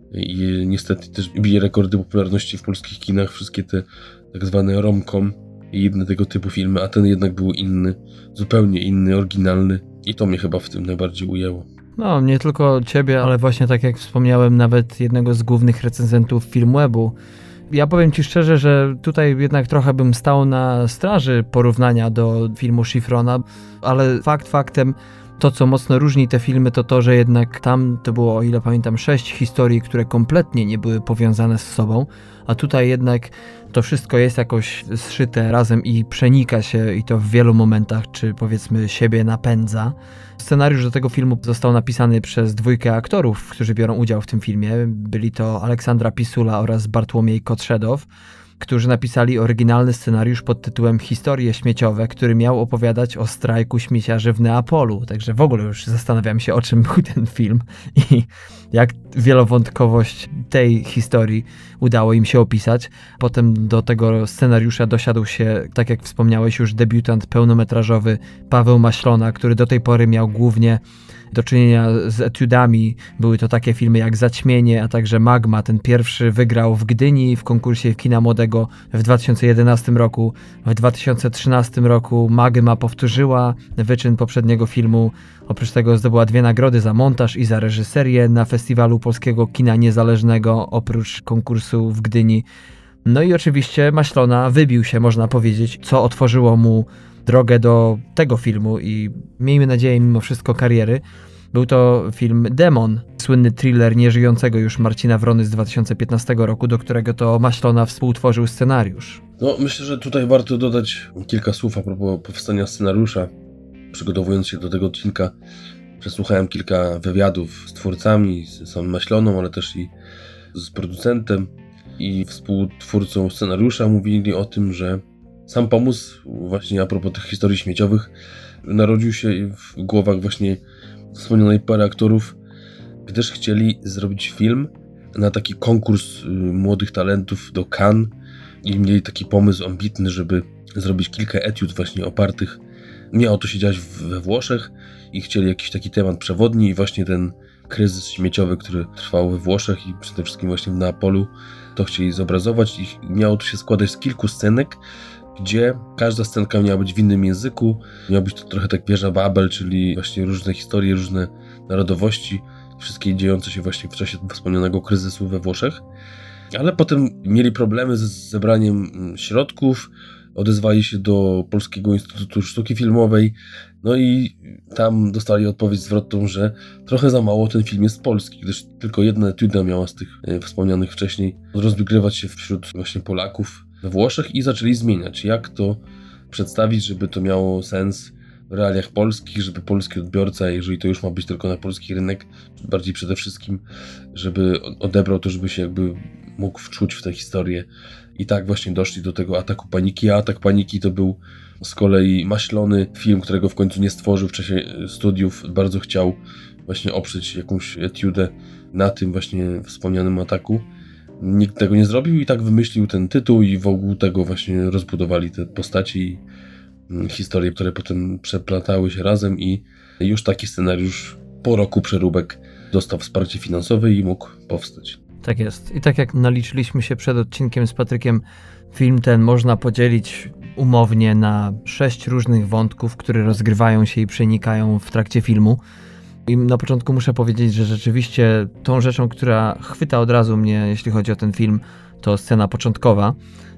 i niestety też bije rekordy popularności w polskich kinach, wszystkie te tak zwane rom-com i inne tego typu filmy, a ten jednak był inny, zupełnie inny, oryginalny i to mnie chyba w tym najbardziej ujęło. No, nie tylko ciebie, ale właśnie tak jak wspomniałem, nawet jednego z głównych recenzentów Filmwebu. Ja powiem ci szczerze, że tutaj jednak trochę bym stał na straży porównania do filmu Schifrona, ale fakt faktem, to co mocno różni te filmy, to to, że jednak tam to było, o ile pamiętam, sześć historii, które kompletnie nie były powiązane z sobą, a tutaj jednak to wszystko jest jakoś zszyte razem i przenika się i to w wielu momentach, czy powiedzmy siebie napędza. Scenariusz do tego filmu został napisany przez dwójkę aktorów, którzy biorą udział w tym filmie. Byli to Aleksandra Pisula oraz Bartłomiej Kotrzedow, którzy napisali oryginalny scenariusz pod tytułem Historie śmieciowe, który miał opowiadać o strajku śmieciarzy w Neapolu. Także w ogóle już zastanawiam się, o czym był ten film i jak wielowątkowość tej historii udało im się opisać. Potem do tego scenariusza dosiadł się, tak jak wspomniałeś, już debiutant pełnometrażowy Paweł Maślona, który do tej pory miał głównie do czynienia z etiudami. Były to takie filmy jak Zaćmienie, a także Magma. Ten pierwszy wygrał w Gdyni w konkursie kina młodego w dwa tysiące jedenastym roku. W dwa tysiące trzynastym roku Magma powtórzyła wyczyn poprzedniego filmu. Oprócz tego zdobyła dwie nagrody za montaż i za reżyserię na Festiwalu Polskiego Kina Niezależnego, oprócz konkursu w Gdyni. No i oczywiście Maślona wybił się, można powiedzieć, co otworzyło mu drogę do tego filmu i miejmy nadzieję mimo wszystko kariery. Był to film Demon, słynny thriller nieżyjącego już Marcina Wrony z dwa tysiące piętnastego roku, do którego to Maślona współtworzył scenariusz. No, myślę, że tutaj warto dodać kilka słów a propos powstania scenariusza. Przygotowując się do tego odcinka, przesłuchałem kilka wywiadów z twórcami, z samą Maśloną, ale też i z producentem i współtwórcą scenariusza. Mówili o tym, że sam pomysł właśnie a propos tych historii śmieciowych narodził się w głowach właśnie wspomnianej pary aktorów, gdyż chcieli zrobić film na taki konkurs młodych talentów do Cannes i mieli taki pomysł ambitny, żeby zrobić kilka etiud właśnie opartych. Miało to się dziać we Włoszech i chcieli jakiś taki temat przewodni i właśnie ten kryzys śmieciowy, który trwał we Włoszech i przede wszystkim właśnie w Neapolu, to chcieli zobrazować i miało to się składać z kilku scenek, gdzie każda scenka miała być w innym języku. Miał być to trochę tak wieża Babel, czyli właśnie różne historie, różne narodowości, wszystkie dziejące się właśnie w czasie wspomnianego kryzysu we Włoszech. Ale potem mieli problemy z zebraniem środków, odezwali się do Polskiego Instytutu Sztuki Filmowej, no i tam dostali odpowiedź zwrotną, że trochę za mało ten film jest polski, gdyż tylko jedna etiuda miała z tych wspomnianych wcześniej rozgrywać się wśród właśnie Polaków we Włoszech i zaczęli zmieniać, jak to przedstawić, żeby to miało sens w realiach polskich, żeby polski odbiorca, jeżeli to już ma być tylko na polski rynek, bardziej przede wszystkim, żeby odebrał to, żeby się jakby mógł wczuć w tę historię. I tak właśnie doszli do tego Ataku Paniki, a Atak Paniki to był z kolei Maślony film, którego w końcu nie stworzył w czasie studiów. Bardzo chciał właśnie oprzeć jakąś etiudę na tym właśnie wspomnianym ataku. Nikt tego nie zrobił i tak wymyślił ten tytuł i wokół tego właśnie rozbudowali te postaci i historie, które potem przeplatały się razem i już taki scenariusz po roku przeróbek dostał wsparcie finansowe i mógł powstać. Tak jest. I tak jak naliczyliśmy się przed odcinkiem z Patrykiem, film ten można podzielić umownie na sześć różnych wątków, które rozgrywają się i przenikają w trakcie filmu. I na początku muszę powiedzieć, że rzeczywiście tą rzeczą, która chwyta od razu mnie, jeśli chodzi o ten film, to scena początkowa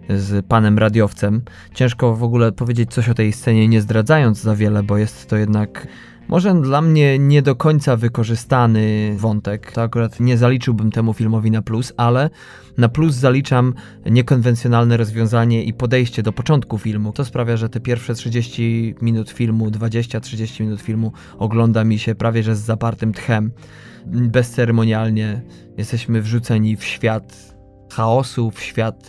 z panem radiowcem. Ciężko w ogóle powiedzieć coś o tej scenie, nie zdradzając za wiele, bo jest to jednak może dla mnie nie do końca wykorzystany wątek. To akurat nie zaliczyłbym temu filmowi na plus, ale na plus zaliczam niekonwencjonalne rozwiązanie i podejście do początku filmu. To sprawia, że te pierwsze trzydzieści minut filmu, dwadzieścia trzydzieści minut filmu ogląda mi się prawie że z zapartym tchem. Bezceremonialnie jesteśmy wrzuceni w świat chaosu, w świat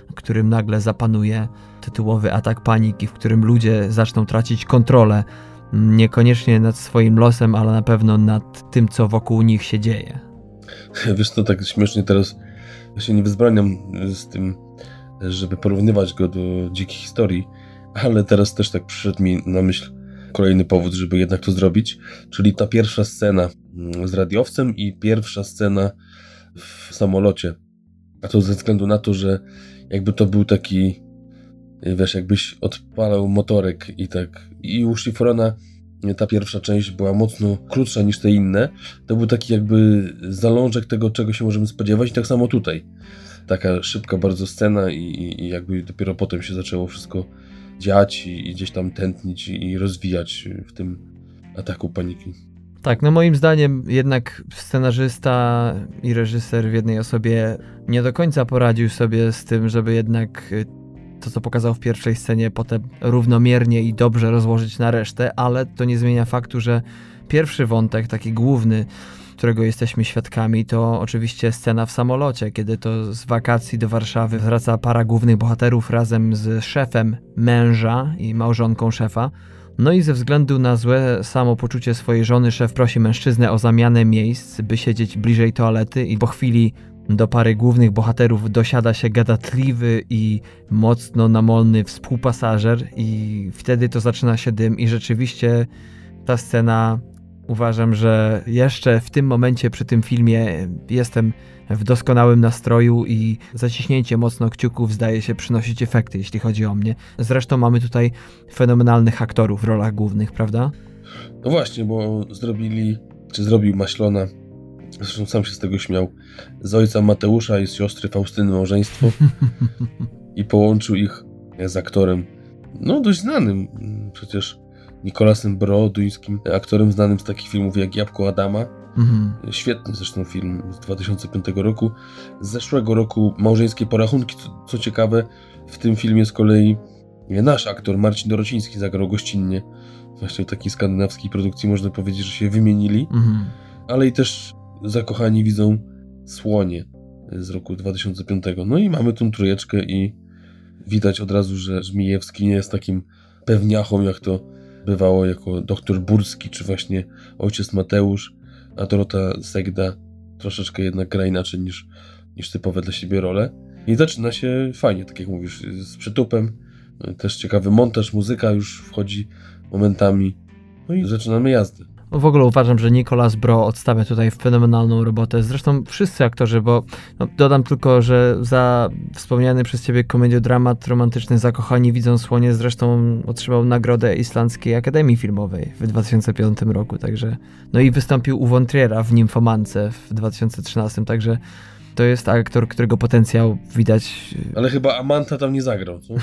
którym nagle zapanuje tytułowy atak paniki, w którym ludzie zaczną tracić kontrolę, niekoniecznie nad swoim losem, ale na pewno nad tym, co wokół nich się dzieje. Wiesz, to tak śmiesznie teraz, ja się nie wyzbraniam z tym, żeby porównywać go do Dzikich Historii, ale teraz też tak przyszedł mi na myśl kolejny powód, żeby jednak to zrobić, czyli ta pierwsza scena z radiowcem i pierwsza scena w samolocie. A to ze względu na to, że jakby to był taki, wiesz, jakbyś odpalał motorek i tak, i u Schifferana ta pierwsza część była mocno krótsza niż te inne. To był taki jakby zalążek tego, czego się możemy spodziewać, i tak samo tutaj. Taka szybka bardzo scena i, i jakby dopiero potem się zaczęło wszystko dziać i, i gdzieś tam tętnić i, i rozwijać w tym ataku paniki. Tak, no moim zdaniem jednak scenarzysta i reżyser w jednej osobie nie do końca poradził sobie z tym, żeby jednak to, co pokazał w pierwszej scenie, potem równomiernie i dobrze rozłożyć na resztę, ale to nie zmienia faktu, że pierwszy wątek, taki główny, którego jesteśmy świadkami, to oczywiście scena w samolocie, kiedy to z wakacji do Warszawy wraca para głównych bohaterów razem z szefem męża i małżonką szefa. No i ze względu na złe samopoczucie swojej żony szef prosi mężczyznę o zamianę miejsc, by siedzieć bliżej toalety, i po chwili do pary głównych bohaterów dosiada się gadatliwy i mocno namolny współpasażer i wtedy to zaczyna się dym i rzeczywiście ta scena, uważam, że jeszcze w tym momencie przy tym filmie jestem w doskonałym nastroju i zaciśnięcie mocno kciuków zdaje się przynosić efekty, jeśli chodzi o mnie. Zresztą mamy tutaj fenomenalnych aktorów w rolach głównych, prawda? No właśnie, bo zrobili, czy zrobił Maślona, zresztą sam się z tego śmiał, z ojca Mateusza i z siostry Faustyny małżeństwo i połączył ich z aktorem, no dość znanym, przecież Nicolasem Bro, duńskim aktorem znanym z takich filmów jak Jabłko Adama. Mhm. Świetny zresztą film z dwa tysiące piątego roku. Z zeszłego roku Małżeńskie porachunki. Co, co ciekawe, w tym filmie z kolei nasz aktor Marcin Dorociński zagrał gościnnie. Właśnie w takiej skandynawskiej produkcji można powiedzieć, że się wymienili. Mhm. Ale i też zakochani widzą Słonie z roku dwa tysiące piątego. No i mamy tą trójeczkę i widać od razu, że Żmijewski nie jest takim pewniachą, jak to bywało jako doktor Burski, czy właśnie ojciec Mateusz, a Dorota Segda troszeczkę jednak gra inaczej niż, niż typowe dla siebie role. I zaczyna się fajnie, tak jak mówisz, z przytupem. Też ciekawy montaż, muzyka już wchodzi momentami. No i zaczynamy jazdę. W ogóle uważam, że Nicolas Bro odstawia tutaj fenomenalną robotę. Zresztą wszyscy aktorzy, bo no, dodam tylko, że za wspomniany przez ciebie komediodramat romantyczny Zakochani widzą Słonie zresztą otrzymał nagrodę Islandzkiej Akademii Filmowej w dwa tysiące piątym roku, także no i wystąpił u von Triera w Nimfomance w dwa tysiące trzynastym, także to jest aktor, którego potencjał widać. Ale chyba Amanta tam nie zagrał, co?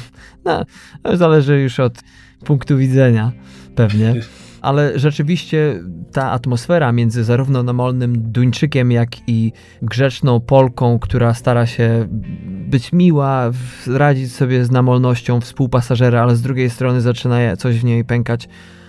No, to zależy już od punktu widzenia, pewnie. Ale rzeczywiście ta atmosfera między zarówno namolnym Duńczykiem, jak i grzeczną Polką, która stara się być miła, radzić sobie z namolnością współpasażera, ale z drugiej strony zaczyna coś w niej pękać.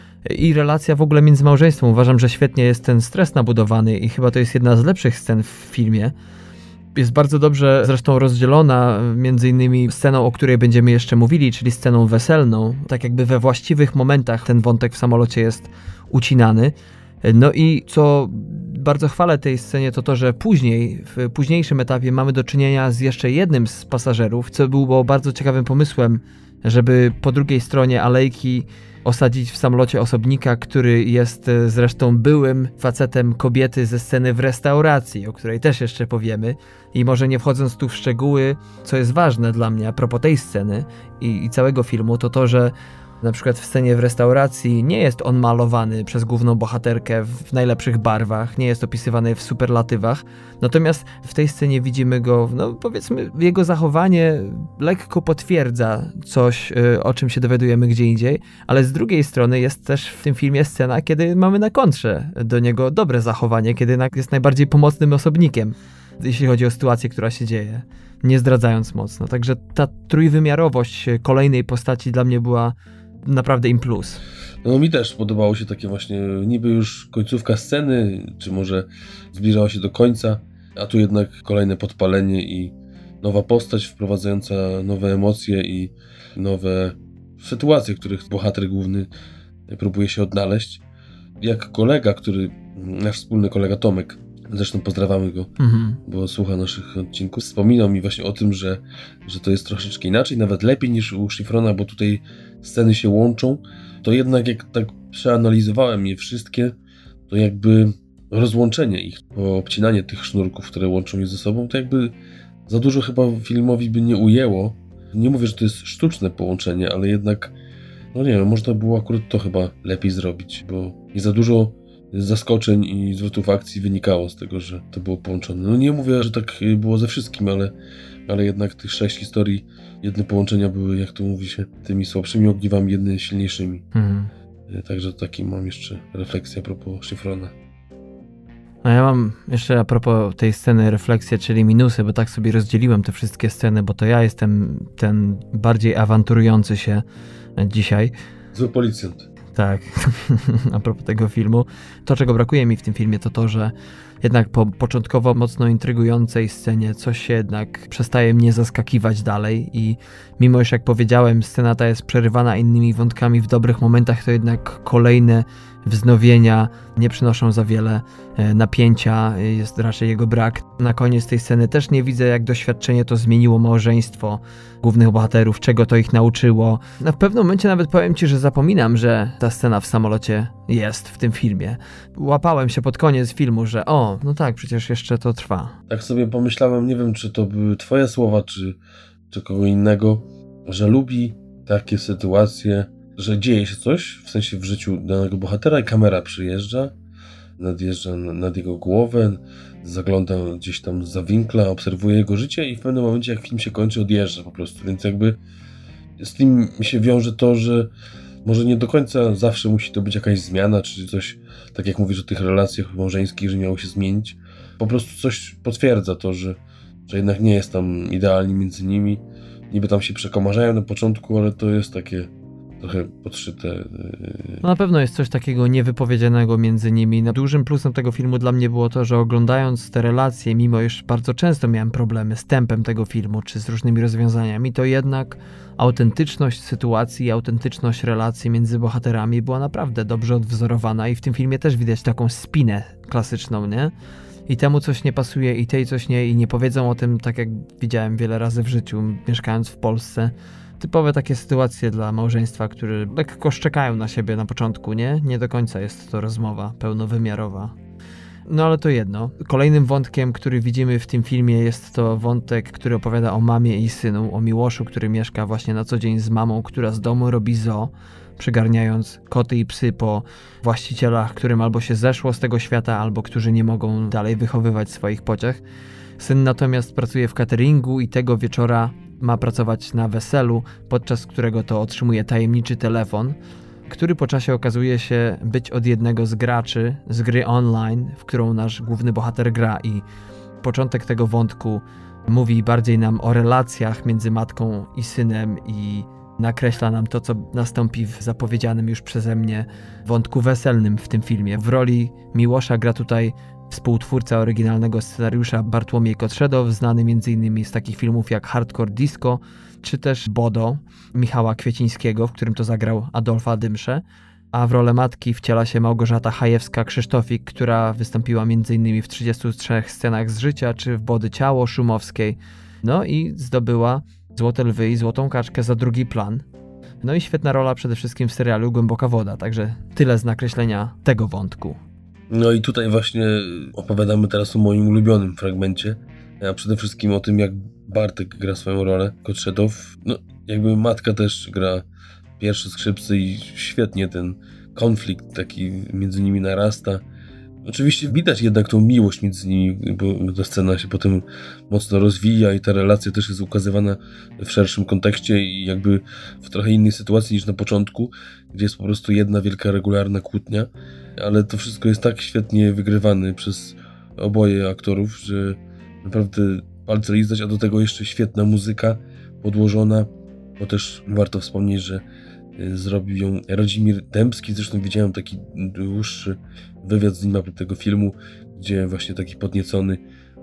I relacja w ogóle między małżeństwem. Uważam, że świetnie jest ten stres nabudowany i chyba to jest jedna z lepszych scen w filmie. Jest bardzo dobrze zresztą rozdzielona między innymi sceną, o której będziemy jeszcze mówili, czyli sceną weselną. Tak jakby we właściwych momentach ten wątek w samolocie jest ucinany. No i co bardzo chwalę tej scenie, to to, że później, w późniejszym etapie mamy do czynienia z jeszcze jednym z pasażerów, co było bardzo ciekawym pomysłem, żeby po drugiej stronie alejki osadzić w samolocie osobnika, który jest zresztą byłym facetem kobiety ze sceny w restauracji, o której też jeszcze powiemy. I może nie wchodząc tu w szczegóły, co jest ważne dla mnie a propos tej sceny i, i całego filmu, to to, że na przykład w scenie w restauracji nie jest on malowany przez główną bohaterkę w najlepszych barwach, nie jest opisywany w superlatywach, natomiast w tej scenie widzimy go, no powiedzmy, jego zachowanie lekko potwierdza coś, o czym się dowiadujemy gdzie indziej, ale z drugiej strony jest też w tym filmie scena, kiedy mamy na kontrze do niego dobre zachowanie, kiedy jest najbardziej pomocnym osobnikiem, jeśli chodzi o sytuację, która się dzieje, nie zdradzając mocno. Także ta trójwymiarowość kolejnej postaci dla mnie była naprawdę im plus. No mi też podobało się takie właśnie niby już końcówka sceny, czy może zbliżała się do końca, a tu jednak kolejne podpalenie i, nowa postać wprowadzająca nowe emocje i nowe sytuacje, w których bohater główny próbuje się odnaleźć. Jak kolega, który, nasz wspólny kolega Tomek, zresztą pozdrawiamy go, mhm. bo słucha naszych odcinków, wspominał mi właśnie o tym, że, że to jest troszeczkę inaczej, nawet lepiej niż u Schifrona, bo tutaj sceny się łączą. To jednak jak tak przeanalizowałem je wszystkie, to jakby rozłączenie ich, bo obcinanie tych sznurków, które łączą je ze sobą, to jakby za dużo chyba filmowi by nie ujęło. Nie mówię, że to jest sztuczne połączenie, ale jednak, no nie wiem, można było akurat to chyba lepiej zrobić, bo nie za dużo zaskoczeń i zwrotów akcji wynikało z tego, że to było połączone. No nie mówię, że tak było ze wszystkim, ale, ale jednak tych sześć historii, jedne połączenia były, jak to mówi się, tymi słabszymi ogniwami, jedne silniejszymi. Mhm. Także taki mam jeszcze refleksję a propos Schifrona. No ja mam jeszcze a propos tej sceny refleksję, czyli minusy, bo tak sobie rozdzieliłem te wszystkie sceny, bo to ja jestem ten bardziej awanturujący się dzisiaj. Zły policjant. Tak, a propos tego filmu. To, czego brakuje mi w tym filmie, to to, że jednak po początkowo mocno intrygującej scenie coś się jednak przestaje mnie zaskakiwać dalej i mimo, że jak powiedziałem, scena ta jest przerywana innymi wątkami w dobrych momentach, to jednak kolejne wznowienia nie przynoszą za wiele napięcia, jest raczej jego brak. Na koniec tej sceny też nie widzę, jak doświadczenie to zmieniło małżeństwo głównych bohaterów, czego to ich nauczyło. No w pewnym momencie nawet powiem ci, że zapominam, że ta scena w samolocie jest w tym filmie. Łapałem się pod koniec filmu, że o, no tak, przecież jeszcze to trwa. Tak sobie pomyślałem, nie wiem, czy to były twoje słowa, czy, czy kogo innego, że lubi takie sytuacje, że dzieje się coś, w sensie w życiu danego bohatera i kamera przyjeżdża, nadjeżdża nad jego głowę, zagląda gdzieś tam zza winkla, obserwuje jego życie i w pewnym momencie, jak film się kończy, odjeżdża po prostu. Więc jakby z tym mi się wiąże to, że może nie do końca zawsze musi to być jakaś zmiana, czy coś, tak jak mówisz o tych relacjach małżeńskich, że miało się zmienić. Po prostu coś potwierdza to, że, że jednak nie jest tam idealnie między nimi. Niby tam się przekomarzają na początku, ale to jest takie trochę podszyte. No na pewno jest coś takiego niewypowiedzianego między nimi. No, dużym plusem tego filmu dla mnie było to, że oglądając te relacje, mimo iż bardzo często miałem problemy z tempem tego filmu, czy z różnymi rozwiązaniami, to jednak autentyczność sytuacji, autentyczność relacji między bohaterami była naprawdę dobrze odwzorowana i w tym filmie też widać taką spinę klasyczną, nie? I temu coś nie pasuje, i tej coś nie, i nie powiedzą o tym, tak jak widziałem wiele razy w życiu, mieszkając w Polsce. Typowe takie sytuacje dla małżeństwa, które lekko szczekają na siebie na początku, nie? Nie do końca jest to rozmowa pełnowymiarowa. No ale to jedno. Kolejnym wątkiem, który widzimy w tym filmie, jest to wątek, który opowiada o mamie i synu, o Miłoszu, który mieszka właśnie na co dzień z mamą, która z domu robi zoo, przygarniając koty i psy po właścicielach, którym albo się zeszło z tego świata, albo którzy nie mogą dalej wychowywać swoich pociech. Syn natomiast pracuje w cateringu i tego wieczora ma pracować na weselu, podczas którego to otrzymuje tajemniczy telefon, który po czasie okazuje się być od jednego z graczy z gry online, w którą nasz główny bohater gra, i początek tego wątku mówi bardziej nam o relacjach między matką i synem i nakreśla nam to, co nastąpi w zapowiedzianym już przeze mnie wątku weselnym w tym filmie. W roli Miłosza gra tutaj współtwórca oryginalnego scenariusza Bartłomiej Kotrzedow, znany m.in. z takich filmów jak Hardcore Disco, czy też Bodo Michała Kwiecińskiego, w którym to zagrał Adolfa Dymsze, a w rolę matki wciela się Małgorzata Chajewska-Krzysztofik, która wystąpiła m.in. w trzydziestu trzech scenach z życia, czy w Body Ciało Szumowskiej, no i zdobyła Złote Lwy i Złotą Kaczkę za drugi plan. No i świetna rola przede wszystkim w serialu Głęboka Woda, także tyle z nakreślenia tego wątku. No i tutaj właśnie opowiadamy teraz o moim ulubionym fragmencie, a przede wszystkim o tym, jak Bartek gra swoją rolę, Kotrzedow. No jakby matka też gra pierwsze skrzypce i świetnie ten konflikt taki między nimi narasta. Oczywiście widać jednak tą miłość między nimi, bo ta scena się potem mocno rozwija i ta relacja też jest ukazywana w szerszym kontekście i jakby w trochę innej sytuacji niż na początku, gdzie jest po prostu jedna wielka, regularna kłótnia, ale to wszystko jest tak świetnie wygrywane przez oboje aktorów, że naprawdę palce lizać, a do tego jeszcze świetna muzyka podłożona, bo też warto wspomnieć, że zrobił ją Radzimir Dębski. Zresztą widziałem taki dłuższy wywiad z nim a propos tego filmu, gdzie właśnie taki podniecony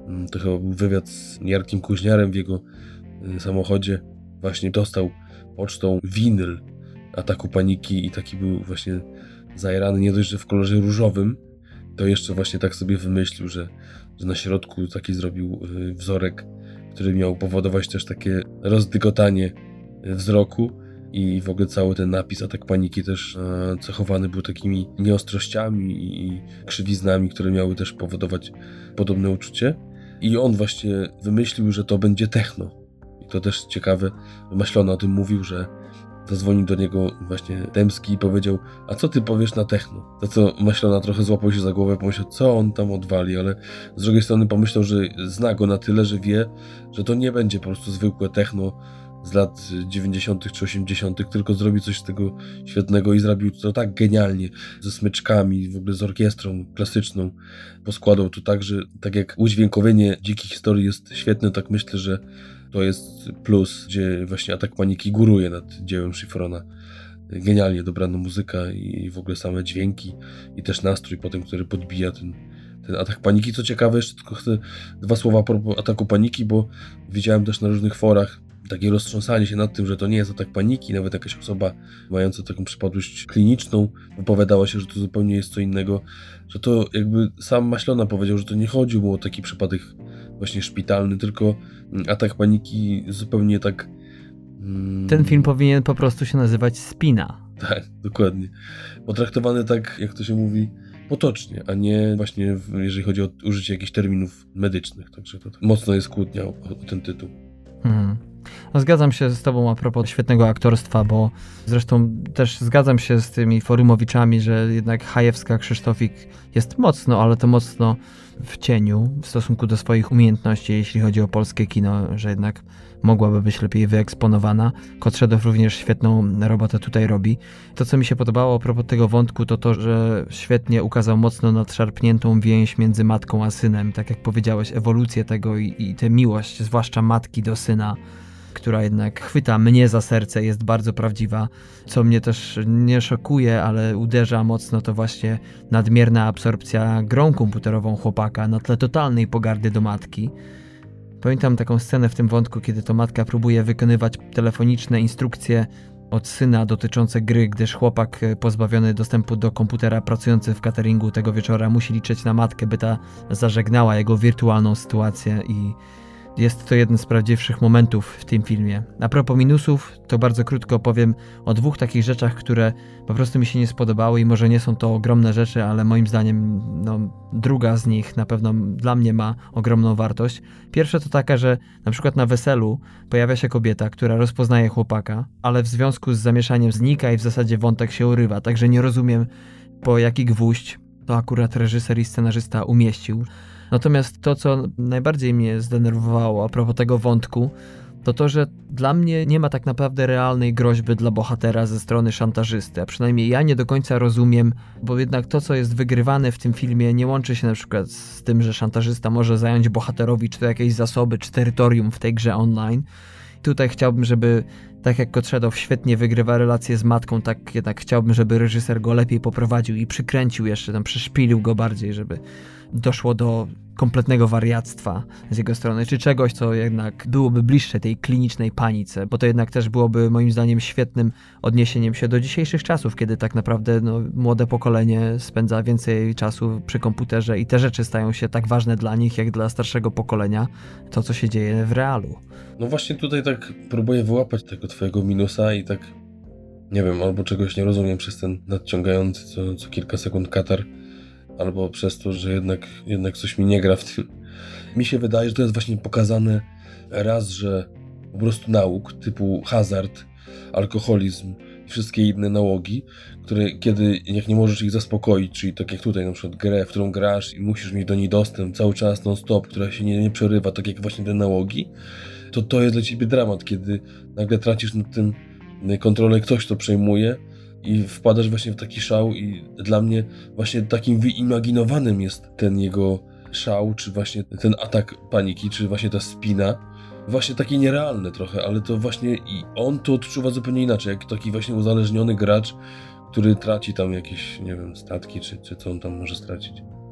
to chyba był wywiad z Jarkiem Kuźniarem w jego samochodzie, właśnie dostał pocztą winyl Ataku Paniki i taki był właśnie zajarany, nie dość, że w kolorze różowym, to jeszcze właśnie tak sobie wymyślił, że, że na środku taki zrobił wzorek, który miał powodować też takie rozdygotanie wzroku i w ogóle cały ten napis Atak Paniki też cechowany był takimi nieostrościami i krzywiznami, które miały też powodować podobne uczucie. I on właśnie wymyślił, że to będzie techno. I to też ciekawe, Maślona o tym mówił, że zadzwonił do niego właśnie Dębski i powiedział: a co ty powiesz na techno? To co Maślona trochę złapał się za głowę, pomyślał, co on tam odwali, ale z drugiej strony pomyślał, że zna go na tyle, że wie, że to nie będzie po prostu zwykłe techno z lat dziewięćdziesiątych czy osiemdziesiątych, tylko zrobi coś z tego świetnego i zrobił to tak genialnie, ze smyczkami, w ogóle z orkiestrą klasyczną. Poskładał to tak, że tak jak udźwiękowienie Dzikich Historii jest świetne, tak myślę, że to jest plus, gdzie właśnie Atak Paniki góruje nad dziełem Schifferona. Genialnie dobrana muzyka i w ogóle same dźwięki i też nastrój potem, który podbija ten, ten Atak Paniki. Co ciekawe, jeszcze tylko chcę dwa słowa a propos Ataku Paniki, bo widziałem też na różnych forach takie roztrząsanie się nad tym, że to nie jest atak paniki, nawet jakaś osoba mająca taką przypadłość kliniczną wypowiadała się, że to zupełnie jest co innego, że to jakby sam Maślona powiedział, że to nie chodziło o taki przypadek właśnie szpitalny, tylko atak paniki zupełnie tak... Mm... Ten film powinien po prostu się nazywać Spina. Tak, dokładnie. Potraktowany tak, jak to się mówi, potocznie, a nie właśnie jeżeli chodzi o użycie jakichś terminów medycznych, także to mocno jest kłótnia o, o ten tytuł. Mhm. No, zgadzam się z tobą a propos świetnego aktorstwa, bo zresztą też zgadzam się z tymi forumowiczami, że jednak Chajewska-Krzysztofik jest mocno, ale to mocno w cieniu w stosunku do swoich umiejętności, jeśli chodzi o polskie kino, że jednak mogłaby być lepiej wyeksponowana. Kotrzedow również świetną robotę tutaj robi. To, co mi się podobało a propos tego wątku, to to, że świetnie ukazał mocno nadszarpniętą więź między matką a synem. Tak jak powiedziałeś, ewolucję tego i, i tę miłość, zwłaszcza matki do syna, która jednak chwyta mnie za serce, jest bardzo prawdziwa. Co mnie też nie szokuje, ale uderza mocno, to właśnie nadmierna absorpcja grą komputerową chłopaka na tle totalnej pogardy do matki. Pamiętam taką scenę w tym wątku, kiedy to matka próbuje wykonywać telefoniczne instrukcje od syna dotyczące gry, gdyż chłopak pozbawiony dostępu do komputera, pracujący w cateringu tego wieczora, musi liczyć na matkę, by ta zażegnała jego wirtualną sytuację i jest to jeden z prawdziwszych momentów w tym filmie. A propos minusów, to bardzo krótko opowiem o dwóch takich rzeczach, które po prostu mi się nie spodobały i może nie są to ogromne rzeczy, ale moim zdaniem no, druga z nich na pewno dla mnie ma ogromną wartość. Pierwsza to taka, że na przykład na weselu pojawia się kobieta, która rozpoznaje chłopaka, ale w związku z zamieszaniem znika i w zasadzie wątek się urywa, także nie rozumiem, po jaki gwóźdź to akurat reżyser i scenarzysta umieścił. Natomiast to, co najbardziej mnie zdenerwowało a propos tego wątku, to to, że dla mnie nie ma tak naprawdę realnej groźby dla bohatera ze strony szantażysty, a przynajmniej ja nie do końca rozumiem, bo jednak to, co jest wygrywane w tym filmie, nie łączy się na przykład z tym, że szantażysta może zająć bohaterowi czy to jakieś zasoby, czy terytorium w tej grze online. Tutaj chciałbym, żeby tak jak Kotrzedow świetnie wygrywa relacje z matką, tak jednak chciałbym, żeby reżyser go lepiej poprowadził i przykręcił jeszcze, tam przyszpilił go bardziej, żeby doszło do kompletnego wariactwa z jego strony, czy czegoś, co jednak byłoby bliższe tej klinicznej panice, bo to jednak też byłoby moim zdaniem świetnym odniesieniem się do dzisiejszych czasów, kiedy tak naprawdę no, młode pokolenie spędza więcej czasu przy komputerze i te rzeczy stają się tak ważne dla nich, jak dla starszego pokolenia, to co się dzieje w realu. No właśnie tutaj tak próbuję wyłapać tego twojego minusa i tak nie wiem, albo czegoś nie rozumiem przez ten nadciągający co, co kilka sekund katar, albo przez to, że jednak, jednak coś mi nie gra w tym. Mi się wydaje, że to jest właśnie pokazane raz, że po prostu nauk typu hazard, alkoholizm i wszystkie inne nałogi, które kiedy jak nie możesz ich zaspokoić, czyli tak jak tutaj na przykład grę, w którą grasz i musisz mieć do niej dostęp cały czas non stop, która się nie, nie przerywa, tak jak właśnie te nałogi, to to jest dla ciebie dramat, kiedy nagle tracisz nad tym kontrolę, ktoś to przejmuje i wpadasz właśnie w taki szał i dla mnie właśnie takim wyimaginowanym jest ten jego szał, czy właśnie ten atak paniki, czy właśnie ta spina. Właśnie takie nierealne trochę, ale to właśnie i on to odczuwa zupełnie inaczej, jak taki właśnie uzależniony gracz, który traci tam jakieś, nie wiem, statki, czy, czy co on tam może stracić.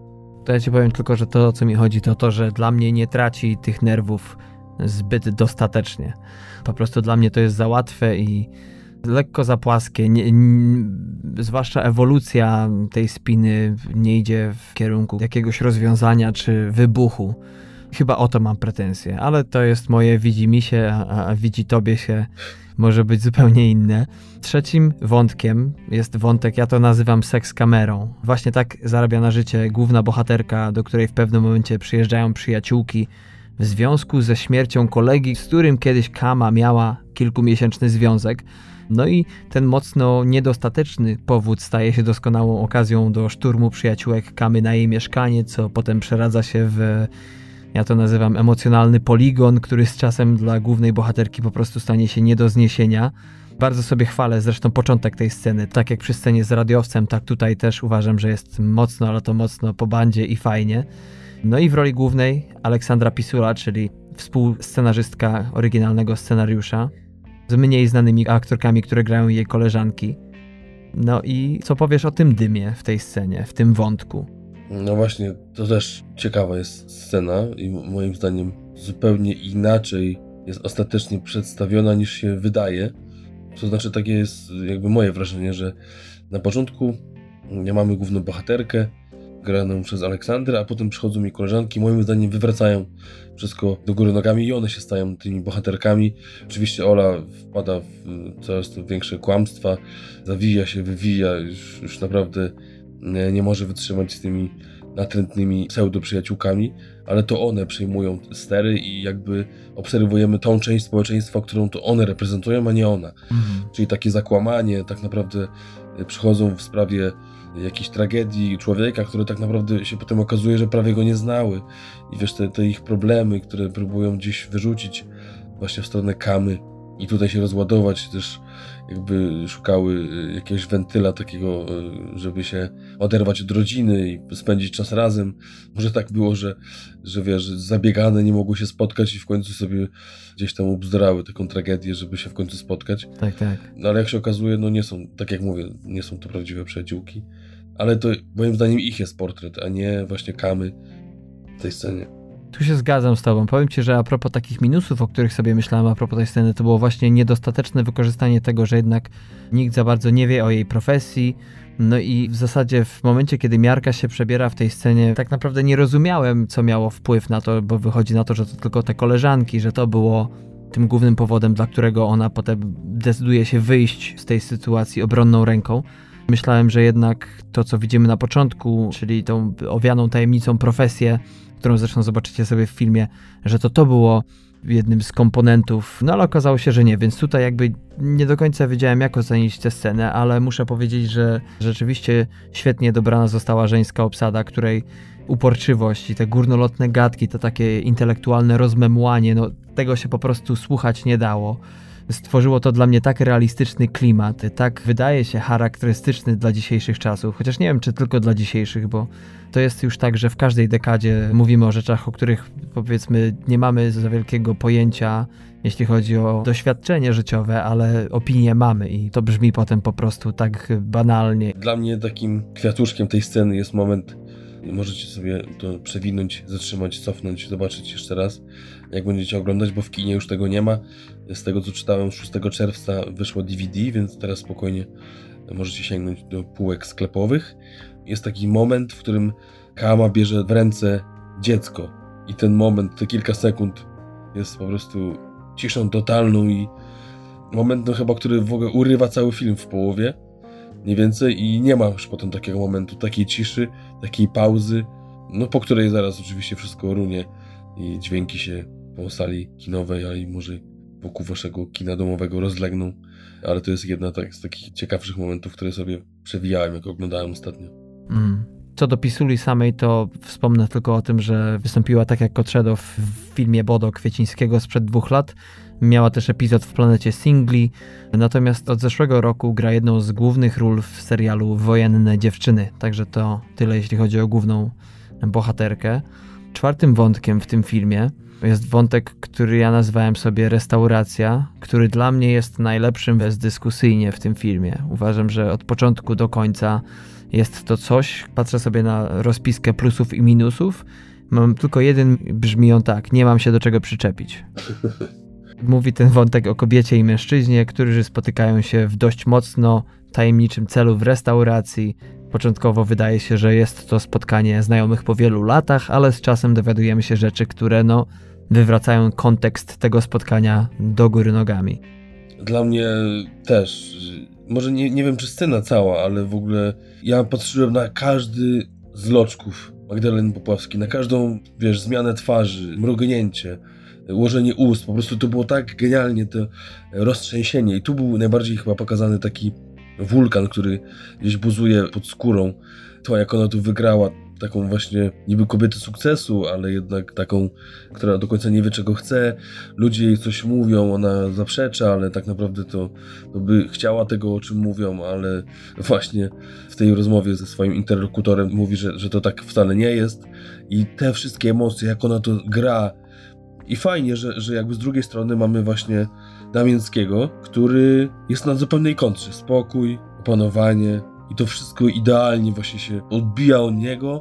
To ja ci powiem tylko, że to, o co mi chodzi, to to, że dla mnie nie traci tych nerwów zbyt dostatecznie. Po prostu dla mnie to jest za łatwe i lekko za płaskie. Nie, nie, zwłaszcza ewolucja tej spiny nie idzie w kierunku jakiegoś rozwiązania czy wybuchu. Chyba o to mam pretensje, ale to jest moje widzi mi się, a, a widzi tobie się może być zupełnie inne. Trzecim wątkiem jest wątek, ja to nazywam seks kamerą. Właśnie tak zarabia na życie główna bohaterka, do której w pewnym momencie przyjeżdżają przyjaciółki w związku ze śmiercią kolegi, z którym kiedyś Kama miała kilkumiesięczny związek. No i ten mocno niedostateczny powód staje się doskonałą okazją do szturmu przyjaciółek Kamy na jej mieszkanie, co potem przeradza się w, ja to nazywam emocjonalny poligon, który z czasem dla głównej bohaterki po prostu stanie się nie do zniesienia. Bardzo sobie chwalę zresztą początek tej sceny. Tak jak przy scenie z radiowcem, tak tutaj też uważam, że jest mocno, ale to mocno po bandzie i fajnie. No i w roli głównej Aleksandra Pisula, czyli współscenarzystka oryginalnego scenariusza, z mniej znanymi aktorkami, które grają jej koleżanki. No i co powiesz o tym dymie w tej scenie, w tym wątku? No właśnie, to też ciekawa jest scena i moim zdaniem zupełnie inaczej jest ostatecznie przedstawiona niż się wydaje. To znaczy takie jest jakby moje wrażenie, że na początku nie mamy główną bohaterkę graną przez Aleksandrę, a potem przychodzą mi koleżanki, moim zdaniem wywracają wszystko do góry nogami i one się stają tymi bohaterkami. Oczywiście Ola wpada w coraz to większe kłamstwa, zawija się, wywija, już, już naprawdę nie, nie może wytrzymać z tymi natrętnymi pseudo-przyjaciółkami, ale to one przejmują stery i jakby obserwujemy tą część społeczeństwa, którą to one reprezentują, a nie ona. Mhm. Czyli takie zakłamanie, tak naprawdę przychodzą w sprawie jakiejś tragedii człowieka, które tak naprawdę się potem okazuje, że prawie go nie znały i wiesz, te, te ich problemy, które próbują gdzieś wyrzucić właśnie w stronę Kamy i tutaj się rozładować, też jakby szukały jakiegoś wentyla takiego, żeby się oderwać od rodziny i spędzić czas razem. Może tak było, że, że wiesz, zabiegane nie mogły się spotkać i w końcu sobie gdzieś tam ubzdurały taką tragedię, żeby się w końcu spotkać. Tak, tak. No ale jak się okazuje, no nie są, tak jak mówię, nie są to prawdziwe przyjaciółki. Ale to moim zdaniem ich jest portret, a nie właśnie Kamy w tej scenie. Tu się zgadzam z tobą. Powiem ci, że a propos takich minusów, o których sobie myślałem a propos tej sceny, to było właśnie niedostateczne wykorzystanie tego, że jednak nikt za bardzo nie wie o jej profesji. No i w zasadzie w momencie, kiedy Miarka się przebiera w tej scenie, tak naprawdę nie rozumiałem, co miało wpływ na to, bo wychodzi na to, że to tylko te koleżanki, że to było tym głównym powodem, dla którego ona potem decyduje się wyjść z tej sytuacji obronną ręką. Myślałem, że jednak to, co widzimy na początku, czyli tą owianą tajemnicą profesję, którą zresztą zobaczycie sobie w filmie, że to to było jednym z komponentów, no ale okazało się, że nie, więc tutaj jakby nie do końca wiedziałem, jak ocenić tę scenę, ale muszę powiedzieć, że rzeczywiście świetnie dobrana została żeńska obsada, której uporczywość i te górnolotne gadki, to takie intelektualne rozmemłanie, no tego się po prostu słuchać nie dało. Stworzyło to dla mnie tak realistyczny klimat, tak wydaje się charakterystyczny dla dzisiejszych czasów, chociaż nie wiem, czy tylko dla dzisiejszych, bo to jest już tak, że w każdej dekadzie mówimy o rzeczach, o których powiedzmy nie mamy za wielkiego pojęcia, jeśli chodzi o doświadczenie życiowe, ale opinię mamy i to brzmi potem po prostu tak banalnie. Dla mnie takim kwiatuszkiem tej sceny jest moment, możecie sobie to przewinąć, zatrzymać, cofnąć, zobaczyć jeszcze raz, jak będziecie oglądać, bo w kinie już tego nie ma. Z tego, co czytałem, szóstego czerwca wyszło D V D, więc teraz spokojnie możecie sięgnąć do półek sklepowych. Jest taki moment, w którym Kama bierze w ręce dziecko i ten moment, te kilka sekund jest po prostu ciszą totalną i momentem chyba, który w ogóle urywa cały film w połowie, mniej więcej, i nie ma już potem takiego momentu, takiej ciszy, takiej pauzy, no po której zaraz oczywiście wszystko runie i dźwięki się po sali kinowej, ale i może wokół waszego kina domowego rozlegną, ale to jest jedna tak, z takich ciekawszych momentów, które sobie przewijałem, jak oglądałem ostatnio. Mm. Co do Pisuli samej, to wspomnę tylko o tym, że wystąpiła tak jak Kotrszedow w filmie Bodo Kwiecińskiego sprzed dwóch lat. Miała też epizod w Planecie Singli, natomiast od zeszłego roku gra jedną z głównych ról w serialu Wojenne Dziewczyny, także to tyle jeśli chodzi o główną bohaterkę. Czwartym wątkiem w tym filmie jest wątek, który ja nazwałem sobie restauracja, który dla mnie jest najlepszym bezdyskusyjnie w tym filmie. Uważam, że od początku do końca jest to coś, patrzę sobie na rozpiskę plusów i minusów, mam tylko jeden, brzmi on tak, nie mam się do czego przyczepić. Mówi ten wątek o kobiecie i mężczyźnie, którzy spotykają się w dość mocno tajemniczym celu w restauracji. Początkowo wydaje się, że jest to spotkanie znajomych po wielu latach, ale z czasem dowiadujemy się rzeczy, które no wywracają kontekst tego spotkania do góry nogami. Dla mnie też, może nie, nie wiem czy scena cała, ale w ogóle ja patrzyłem na każdy z loczków Magdaleny Popławskiej, na każdą, wiesz, zmianę twarzy, mrugnięcie, ułożenie ust, po prostu to było tak genialnie to roztrzęsienie i tu był najbardziej chyba pokazany taki wulkan, który gdzieś buzuje pod skórą, to jak ona tu wygrała taką właśnie niby kobietę sukcesu, ale jednak taką, która do końca nie wie czego chce, ludzie jej coś mówią, ona zaprzecza, ale tak naprawdę to, to by chciała tego, o czym mówią, ale właśnie w tej rozmowie ze swoim interlokutorem mówi, że, że to tak wcale nie jest i te wszystkie emocje, jak ona to gra i fajnie, że, że jakby z drugiej strony mamy właśnie Damińskiego, który jest na zupełnej kontrze, spokój, opanowanie, i to wszystko idealnie właśnie się odbija od niego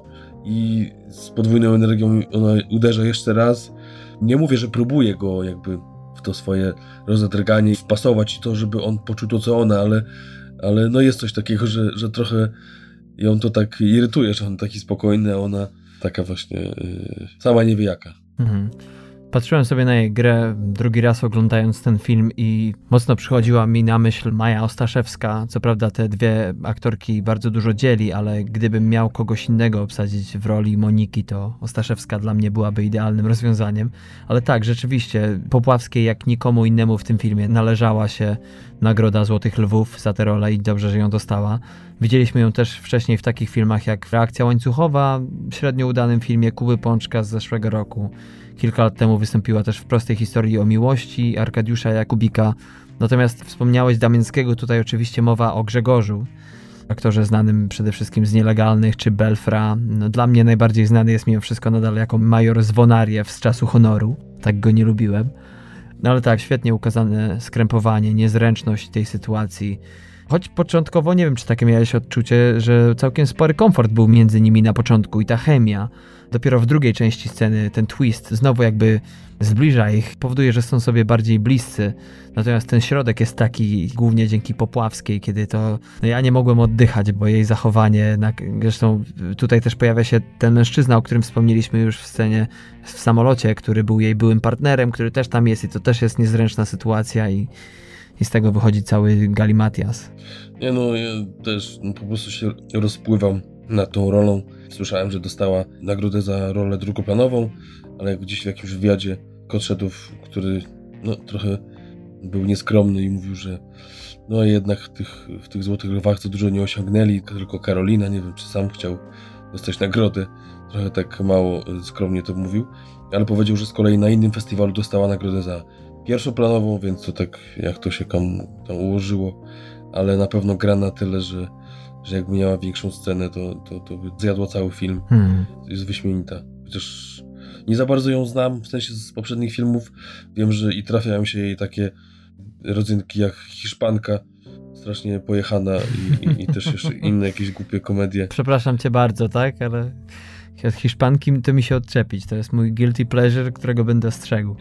i z podwójną energią ona uderza jeszcze raz. Nie mówię, że próbuje go jakby w to swoje rozedrganie i wpasować i to, żeby on poczuł to, co ona, ale, ale no jest coś takiego, że, że trochę ją to tak irytuje, że on taki spokojny, a ona taka właśnie yy, sama nie wie jaka. Mhm. Patrzyłem sobie na jej grę drugi raz oglądając ten film i mocno przychodziła mi na myśl Maja Ostaszewska. Co prawda te dwie aktorki bardzo dużo dzieli, ale gdybym miał kogoś innego obsadzić w roli Moniki, to Ostaszewska dla mnie byłaby idealnym rozwiązaniem. Ale tak, rzeczywiście Popławskiej jak nikomu innemu w tym filmie należała się nagroda Złotych Lwów za tę rolę i dobrze, że ją dostała. Widzieliśmy ją też wcześniej w takich filmach jak Reakcja łańcuchowa, średnio udanym filmie Kuby Pączka z zeszłego roku. Kilka lat temu wystąpiła też w Prostej historii o miłości Arkadiusza Jakubika. Natomiast wspomniałeś Damińskiego, tutaj oczywiście mowa o Grzegorzu, aktorze znanym przede wszystkim z Nielegalnych czy Belfra. No, dla mnie najbardziej znany jest mimo wszystko nadal jako major Zwonariew z Czasu honoru. Tak go nie lubiłem. No ale tak, świetnie ukazane skrępowanie, niezręczność tej sytuacji. Choć początkowo nie wiem, czy takie miałeś odczucie, że całkiem spory komfort był między nimi na początku i ta chemia. Dopiero w drugiej części sceny ten twist znowu jakby zbliża ich, powoduje, że są sobie bardziej bliscy. Natomiast ten środek jest taki głównie dzięki Popławskiej, kiedy to no ja nie mogłem oddychać, bo jej zachowanie, na, zresztą tutaj też pojawia się ten mężczyzna, o którym wspomnieliśmy już w scenie w samolocie, który był jej byłym partnerem, który też tam jest i to też jest niezręczna sytuacja i I z tego wychodzi cały galimatias. Nie no, ja też no, po prostu się rozpływam nad tą rolą. Słyszałem, że dostała nagrodę za rolę drugoplanową, ale gdzieś w jakimś wywiadzie Kotszedów, który no, trochę był nieskromny i mówił, że no jednak w tych, w tych Złotych Lwach to dużo nie osiągnęli, tylko Karolina, nie wiem czy sam chciał dostać nagrodę. Trochę tak mało skromnie to mówił, ale powiedział, że z kolei na innym festiwalu dostała nagrodę za pierwszoplanową, więc to tak jak to się tam, tam ułożyło, ale na pewno gra na tyle, że, że jakby miała większą scenę, to, to, to by zjadła cały film. Hmm. Jest wyśmienita. Chociaż nie za bardzo ją znam, w sensie z poprzednich filmów. Wiem, że i trafiają się jej takie rodzynki jak Hiszpanka, strasznie pojechana i, i, i też jeszcze inne jakieś głupie komedie. Przepraszam cię bardzo, tak? Ale od Hiszpanki to mi się odczepić. To jest mój guilty pleasure, którego będę strzegł.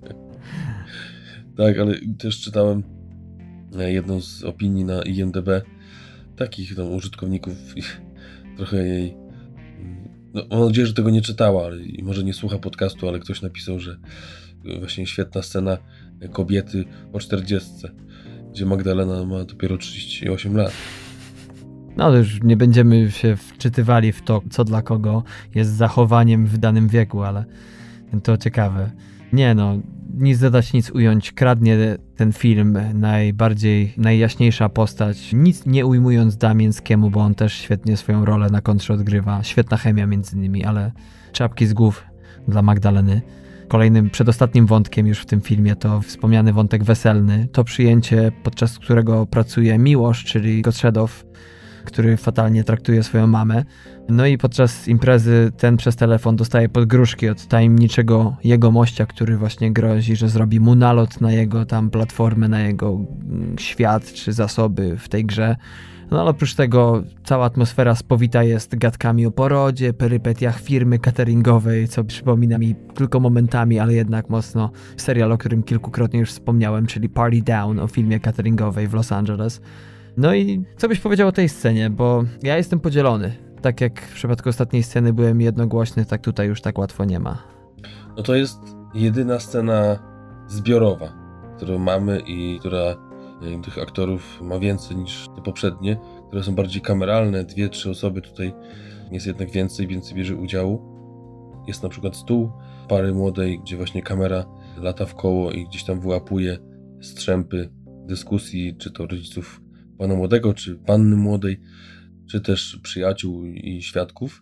Tak, ale też czytałem jedną z opinii na I M D B takich tam użytkowników i trochę jej no, mam nadzieję, że tego nie czytała ale, i może nie słucha podcastu, ale ktoś napisał, że właśnie świetna scena kobiety po czterdziestce, gdzie Magdalena ma dopiero trzydzieści osiem lat. No już nie będziemy się wczytywali w to, co dla kogo jest zachowaniem w danym wieku, ale to ciekawe. Nie no, nic dodać, nic ująć. Kradnie ten film najbardziej, najjaśniejsza postać. Nic nie ujmując Damińskiemu, bo on też świetnie swoją rolę na kontrze odgrywa. Świetna chemia między nimi, ale czapki z głów dla Magdaleny. Kolejnym, przedostatnim wątkiem już w tym filmie to wspomniany wątek weselny. To przyjęcie, podczas którego pracuje Miłosz, czyli Gotrzedow, który fatalnie traktuje swoją mamę. No i podczas imprezy ten przez telefon dostaje podgróżki od tajemniczego jegomościa, który właśnie grozi, że zrobi mu nalot na jego tam platformę, na jego świat czy zasoby w tej grze. No ale oprócz tego cała atmosfera spowita jest gadkami o porodzie, perypetiach firmy cateringowej, co przypomina mi tylko momentami, ale jednak mocno serial, o którym kilkukrotnie już wspomniałem, czyli Party Down, o filmie cateringowej w Los Angeles. No i co byś powiedział o tej scenie, bo ja jestem podzielony. Tak jak w przypadku ostatniej sceny byłem jednogłośny, tak tutaj już tak łatwo nie ma. No to jest jedyna scena zbiorowa, którą mamy i która tych aktorów ma więcej niż te poprzednie, które są bardziej kameralne, dwie, trzy osoby, tutaj jest jednak więcej, więcej bierze udziału. Jest na przykład stół pary młodej, gdzie właśnie kamera lata w koło i gdzieś tam wyłapuje strzępy dyskusji, czy to rodziców pana młodego, czy panny młodej, czy też przyjaciół i świadków.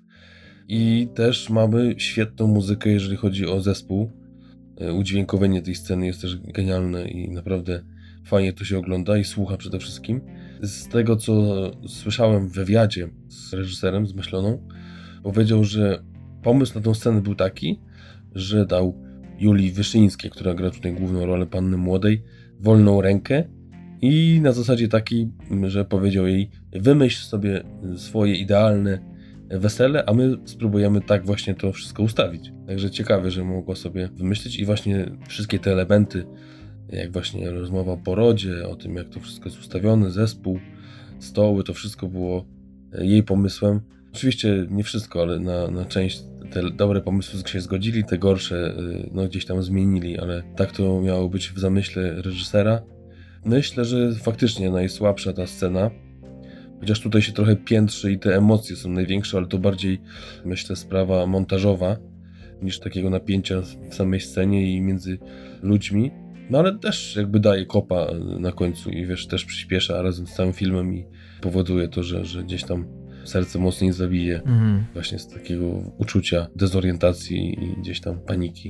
I też mamy świetną muzykę, jeżeli chodzi o zespół. Udźwiękowienie tej sceny jest też genialne i naprawdę fajnie to się ogląda i słucha przede wszystkim. Z tego, co słyszałem w wywiadzie z reżyserem, z Myśloną, powiedział, że pomysł na tą scenę był taki, że dał Julii Wyszyńskiej, która gra tutaj główną rolę panny młodej, wolną rękę i na zasadzie takiej, że powiedział jej: wymyśl sobie swoje idealne wesele, a my spróbujemy tak właśnie to wszystko ustawić. Także ciekawe, że mogła sobie wymyślić i właśnie wszystkie te elementy, jak właśnie rozmowa o porodzie, o tym, jak to wszystko jest ustawione, zespół, stoły, to wszystko było jej pomysłem. Oczywiście nie wszystko, ale na, na część te dobre pomysły się zgodzili, te gorsze no, gdzieś tam zmienili, ale tak to miało być w zamyśle reżysera. Myślę, że faktycznie najsłabsza ta scena, chociaż tutaj się trochę piętrzy i te emocje są największe, ale to bardziej, myślę, sprawa montażowa niż takiego napięcia w samej scenie i między ludźmi. No ale też jakby daje kopa na końcu i wiesz, też przyspiesza razem z całym filmem i powoduje to, że, że gdzieś tam serce mocniej zabije mhm. właśnie z takiego uczucia dezorientacji i gdzieś tam paniki.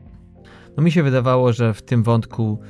No mi się wydawało, że w tym wątku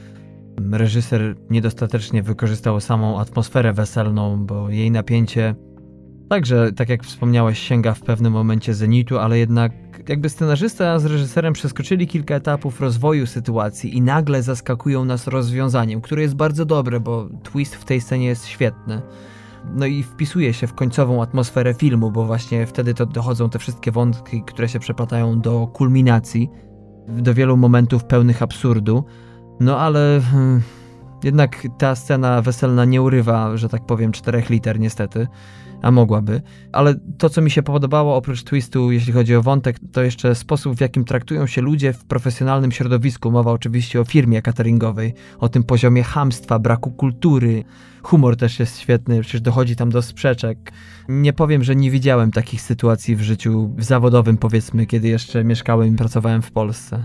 reżyser niedostatecznie wykorzystał samą atmosferę weselną, bo jej napięcie także, tak jak wspomniałeś, sięga w pewnym momencie zenitu, ale jednak jakby scenarzysta z reżyserem przeskoczyli kilka etapów rozwoju sytuacji i nagle zaskakują nas rozwiązaniem, które jest bardzo dobre, bo twist w tej scenie jest świetny. No i wpisuje się w końcową atmosferę filmu, bo właśnie wtedy to dochodzą te wszystkie wątki, które się przeplatają do kulminacji, do wielu momentów pełnych absurdu. No ale hmm, jednak ta scena weselna nie urywa, że tak powiem, czterech liter niestety, a mogłaby. Ale to, co mi się podobało oprócz twistu, jeśli chodzi o wątek, to jeszcze sposób, w jakim traktują się ludzie w profesjonalnym środowisku. Mowa oczywiście o firmie cateringowej, o tym poziomie chamstwa, braku kultury. Humor też jest świetny, przecież dochodzi tam do sprzeczek. Nie powiem, że nie widziałem takich sytuacji w życiu zawodowym, powiedzmy, kiedy jeszcze mieszkałem i pracowałem w Polsce.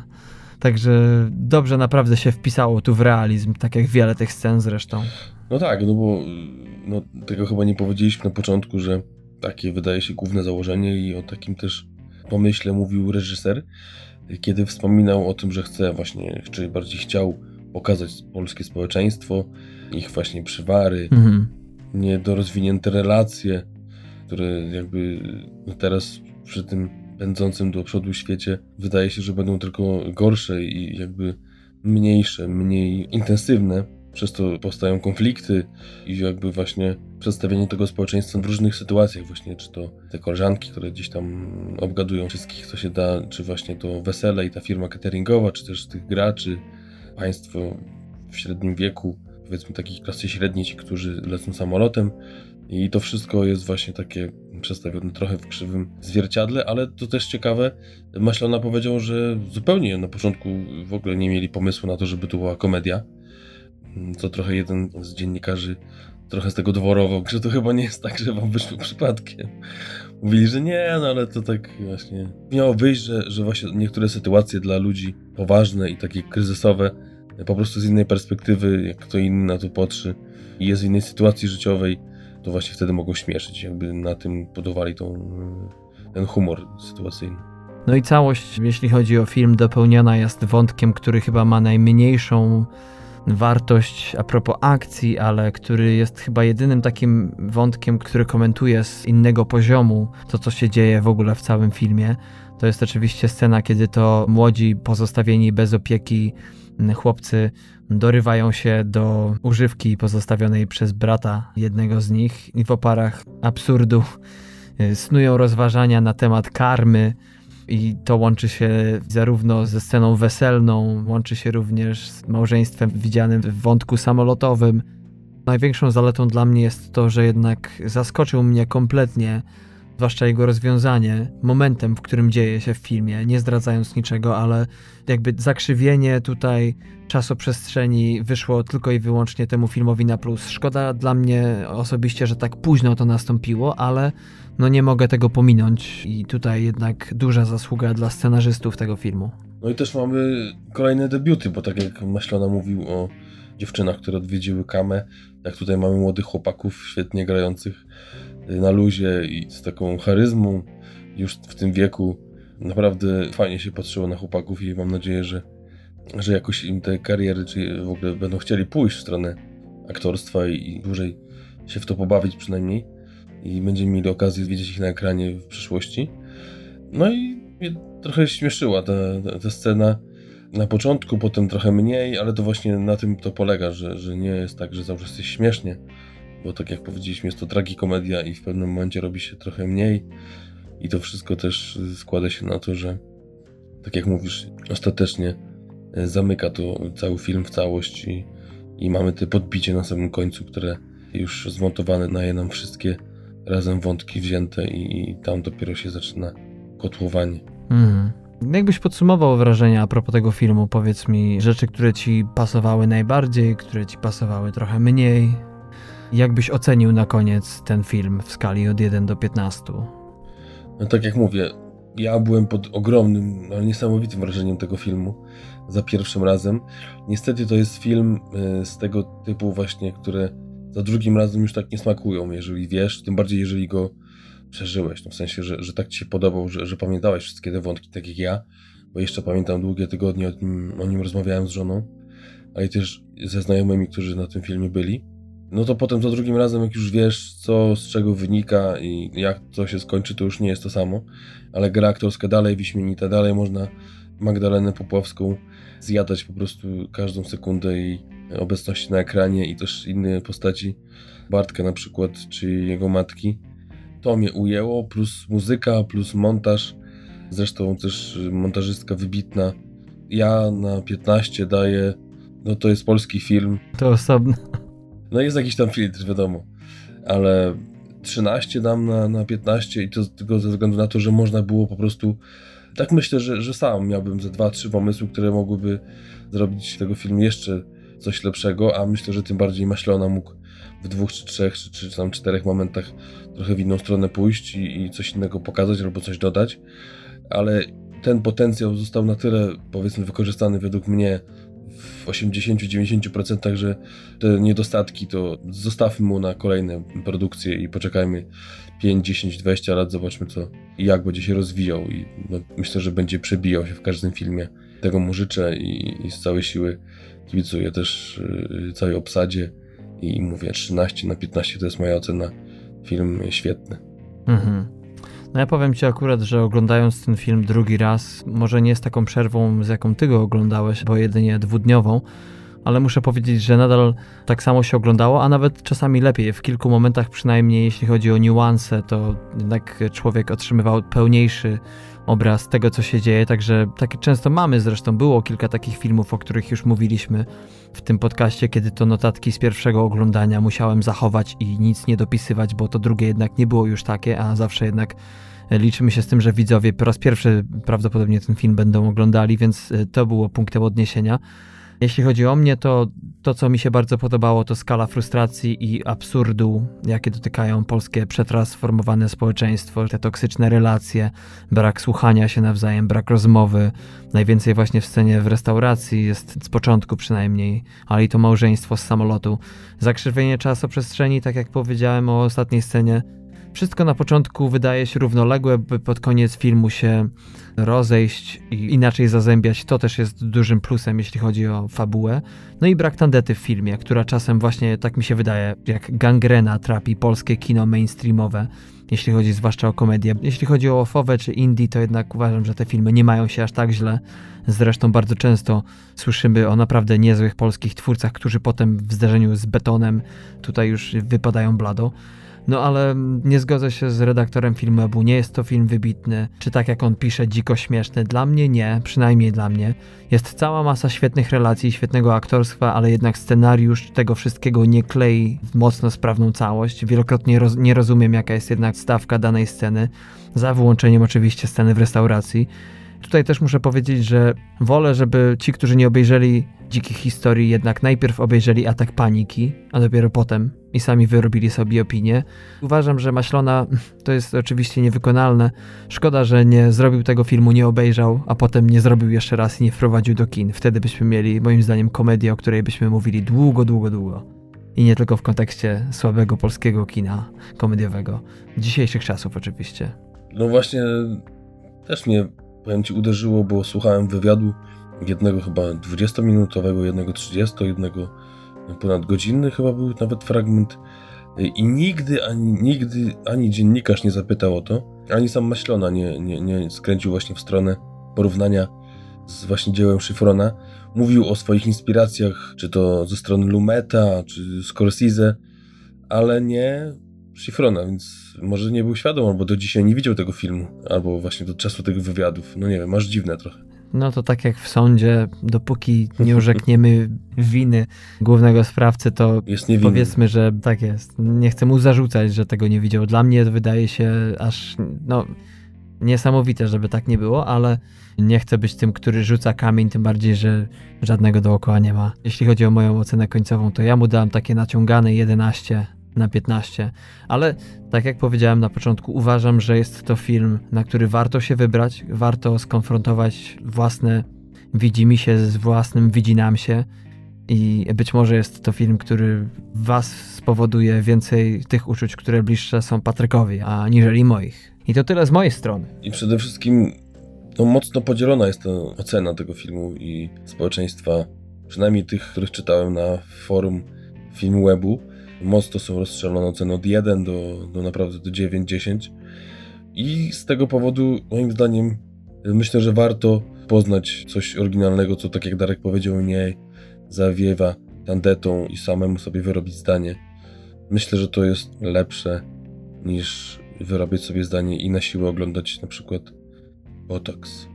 Także dobrze naprawdę się wpisało tu w realizm, tak jak wiele tych scen zresztą. No tak, no bo no, tego chyba nie powiedzieliśmy na początku, że takie wydaje się główne założenie i o takim też pomyśle mówił reżyser, kiedy wspominał o tym, że chce właśnie, czy bardziej chciał pokazać polskie społeczeństwo, ich właśnie przywary, mhm. niedorozwinięte relacje, które jakby no teraz przy tym pędzącym do przodu świecie wydaje się, że będą tylko gorsze i jakby mniejsze, mniej intensywne. Przez to powstają konflikty i jakby właśnie przedstawienie tego społeczeństwa w różnych sytuacjach, właśnie czy to te koleżanki, które gdzieś tam obgadują wszystkich, co się da, czy właśnie to wesele i ta firma cateringowa, czy też tych graczy, państwo w średnim wieku, powiedzmy takiej klasy średniej, ci, którzy lecą samolotem i to wszystko jest właśnie takie przedstawione trochę w krzywym zwierciadle, ale to też ciekawe, Maślona powiedział, że zupełnie na początku w ogóle nie mieli pomysłu na to, żeby to była komedia, co trochę jeden z dziennikarzy trochę z tego dworował, że to chyba nie jest tak, że wam wyszło przypadkiem. Mówili, że nie, no ale to tak właśnie miało wyjść, że, że właśnie niektóre sytuacje dla ludzi poważne i takie kryzysowe po prostu z innej perspektywy, jak kto inny na to patrzy i jest w innej sytuacji życiowej, to właśnie wtedy mogą śmieszyć, jakby na tym budowali tą, ten humor sytuacyjny. No i całość, jeśli chodzi o film, dopełniona jest wątkiem, który chyba ma najmniejszą wartość a propos akcji, ale który jest chyba jedynym takim wątkiem, który komentuje z innego poziomu to, co się dzieje w ogóle w całym filmie. To jest oczywiście scena, kiedy to młodzi, pozostawieni bez opieki chłopcy dorywają się do używki pozostawionej przez brata jednego z nich i w oparach absurdu snują rozważania na temat karmy i to łączy się zarówno ze sceną weselną, łączy się również z małżeństwem widzianym w wątku samolotowym. Największą zaletą dla mnie jest to, że jednak zaskoczył mnie kompletnie, zwłaszcza jego rozwiązanie, momentem, w którym dzieje się w filmie, nie zdradzając niczego, ale jakby zakrzywienie tutaj czasoprzestrzeni wyszło tylko i wyłącznie temu filmowi na plus. Szkoda dla mnie osobiście, że tak późno to nastąpiło, ale no nie mogę tego pominąć i tutaj jednak duża zasługa dla scenarzystów tego filmu. No i też mamy kolejne debiuty, bo tak jak Maślona mówił o dziewczynach, które odwiedziły Kamę, jak tutaj mamy młodych chłopaków świetnie grających na luzie i z taką charyzmą już w tym wieku. Naprawdę fajnie się patrzyło na chłopaków i mam nadzieję, że, że jakoś im te kariery, czy w ogóle będą chcieli pójść w stronę aktorstwa i, i dłużej się w to pobawić przynajmniej i będziemy mieli okazję widzieć ich na ekranie w przyszłości. No i mnie trochę śmieszyła ta, ta, ta scena na początku, potem trochę mniej, ale to właśnie na tym to polega, że, że nie jest tak, że zawsze jest śmiesznie, bo tak jak powiedzieliśmy, jest to tragikomedia i w pewnym momencie robi się trochę mniej i to wszystko też składa się na to, że tak jak mówisz, ostatecznie zamyka to cały film w całość i, i mamy te podbicie na samym końcu, które już zmontowane daje nam wszystkie razem wątki wzięte i, i tam dopiero się zaczyna kotłowanie. Mhm. Jakbyś podsumował wrażenia a propos tego filmu, powiedz mi rzeczy, które ci pasowały najbardziej, które ci pasowały trochę mniej. Jak byś ocenił na koniec ten film w skali od jeden do piętnastu? No tak jak mówię, ja byłem pod ogromnym, ale niesamowitym wrażeniem tego filmu za pierwszym razem. Niestety to jest film z tego typu właśnie, które za drugim razem już tak nie smakują, jeżeli wiesz, tym bardziej jeżeli go przeżyłeś, no w sensie, że, że tak ci się podobał, że, że pamiętałeś wszystkie te wątki, tak jak ja, bo jeszcze pamiętam długie tygodnie o nim, o nim rozmawiałem z żoną, ale też ze znajomymi, którzy na tym filmie byli. No to potem za drugim razem, jak już wiesz, co z czego wynika i jak to się skończy, to już nie jest to samo, ale gra aktorska dalej wyśmienita, dalej można Magdalenę Popławską zjadać po prostu każdą sekundę jej obecności na ekranie i też inne postaci, Bartka na przykład, czy jego matki. To mnie ujęło, plus muzyka, plus montaż, zresztą też montażystka wybitna. Ja na piętnaście daję, no to jest polski film. To osobno. No jest jakiś tam filtr, wiadomo, ale trzynaście dam na, na piętnaście i to tylko ze względu na to, że można było po prostu, tak myślę, że, że sam miałbym ze dwa, trzy pomysły, które mogłyby zrobić z tego filmu jeszcze coś lepszego, a myślę, że tym bardziej Maślona mógł w dwóch, czy trzech, czy, czy tam czterech momentach trochę w inną stronę pójść i, i coś innego pokazać albo coś dodać, ale ten potencjał został na tyle, powiedzmy, wykorzystany według mnie w osiemdziesiąt do dziewięćdziesięciu procent, że te niedostatki to zostawmy mu na kolejne produkcje i poczekajmy pięć, dziesięć, dwadzieścia lat, zobaczmy co i jak będzie się rozwijał i no, myślę, że będzie przebijał się w każdym filmie. Tego mu życzę i, i z całej siły kibicuję też yy, całej obsadzie i mówię trzynaście na piętnaście to jest moja ocena. Film świetny. Mhm. No ja powiem ci akurat, że oglądając ten film drugi raz, może nie z taką przerwą, z jaką ty go oglądałeś, bo jedynie dwudniową, ale muszę powiedzieć, że nadal tak samo się oglądało, a nawet czasami lepiej. W kilku momentach przynajmniej, jeśli chodzi o niuanse, to jednak człowiek otrzymywał pełniejszy obraz tego, co się dzieje, także tak często mamy, zresztą było kilka takich filmów, o których już mówiliśmy w tym podcaście, kiedy to notatki z pierwszego oglądania musiałem zachować i nic nie dopisywać, bo to drugie jednak nie było już takie, a zawsze jednak liczymy się z tym, że widzowie po raz pierwszy prawdopodobnie ten film będą oglądali, więc to było punktem odniesienia. Jeśli chodzi o mnie, to to, co mi się bardzo podobało, to skala frustracji i absurdu, jakie dotykają polskie przetransformowane społeczeństwo, te toksyczne relacje, brak słuchania się nawzajem, brak rozmowy. Najwięcej właśnie w scenie w restauracji jest z początku przynajmniej, ale i to małżeństwo z samolotu. Zakrzywienie czasoprzestrzeni, tak jak powiedziałem o ostatniej scenie. Wszystko na początku wydaje się równoległe, by pod koniec filmu się rozejść i inaczej zazębiać, to też jest dużym plusem, jeśli chodzi o fabułę. No i brak tandety w filmie, która czasem właśnie, tak mi się wydaje, jak gangrena trapi polskie kino mainstreamowe, jeśli chodzi zwłaszcza o komedię. Jeśli chodzi o ofowe czy indie, to jednak uważam, że te filmy nie mają się aż tak źle. Zresztą bardzo często słyszymy o naprawdę niezłych polskich twórcach, którzy potem w zderzeniu z betonem tutaj już wypadają blado. No ale nie zgodzę się z redaktorem Filmwebu, nie jest to film wybitny, czy tak jak on pisze, dziko śmieszny. Dla mnie nie, przynajmniej dla mnie. Jest cała masa świetnych relacji, świetnego aktorstwa, ale jednak scenariusz tego wszystkiego nie klei w mocno sprawną całość. Wielokrotnie roz- nie rozumiem, jaka jest jednak stawka danej sceny, za wyłączeniem oczywiście sceny w restauracji. Tutaj też muszę powiedzieć, że wolę, żeby ci, którzy nie obejrzeli Dzikich Historii, jednak najpierw obejrzeli Atak Paniki, a dopiero potem i sami wyrobili sobie opinię. Uważam, że Maślona to jest oczywiście niewykonalne. Szkoda, że nie zrobił tego filmu, nie obejrzał, a potem nie zrobił jeszcze raz i nie wprowadził do kin. Wtedy byśmy mieli, moim zdaniem, komedię, o której byśmy mówili długo, długo, długo. I nie tylko w kontekście słabego polskiego kina komediowego. Dzisiejszych czasów oczywiście. No właśnie, też mnie, powiem ci, uderzyło, bo słuchałem wywiadu jednego chyba dwudziestominutowego, jednego trzydziesto, jednego ponad godzinny chyba był nawet fragment i nigdy ani, nigdy ani dziennikarz nie zapytał o to, ani sam Maślona nie, nie, nie skręcił właśnie w stronę porównania z właśnie dziełem Schifrona. Mówił o swoich inspiracjach, czy to ze strony Lumeta, czy Scorsese, ale nie Schifrona, więc może nie był świadom, albo do dzisiaj nie widział tego filmu, albo właśnie do czasu tych wywiadów. No nie wiem, masz dziwne trochę. No to tak jak w sądzie, dopóki nie urzekniemy winy głównego sprawcy, to jest niewinny. Powiedzmy, że tak jest. Nie chcę mu zarzucać, że tego nie widział. Dla mnie to wydaje się aż no, niesamowite, żeby tak nie było, ale nie chcę być tym, który rzuca kamień, tym bardziej, że żadnego dookoła nie ma. Jeśli chodzi o moją ocenę końcową, to ja mu dałem takie naciągane jedenaście na piętnaście, ale tak jak powiedziałem na początku, uważam, że jest to film, na który warto się wybrać, warto skonfrontować własne widzimisię z własnym widzinamsie i być może jest to film, który w was spowoduje więcej tych uczuć, które bliższe są Patrykowi, aniżeli moich. I to tyle z mojej strony. I przede wszystkim no, mocno podzielona jest to ocena tego filmu i społeczeństwa, przynajmniej tych, których czytałem na forum Filmwebu. Mocno są rozstrzelone oceny od jeden do, do naprawdę do dziewięć dziesięć i z tego powodu moim zdaniem myślę, że warto poznać coś oryginalnego, co tak jak Darek powiedział, nie zawiewa tandetą i samemu sobie wyrobić zdanie. Myślę, że to jest lepsze niż wyrabiać sobie zdanie i na siłę oglądać na przykład Botox.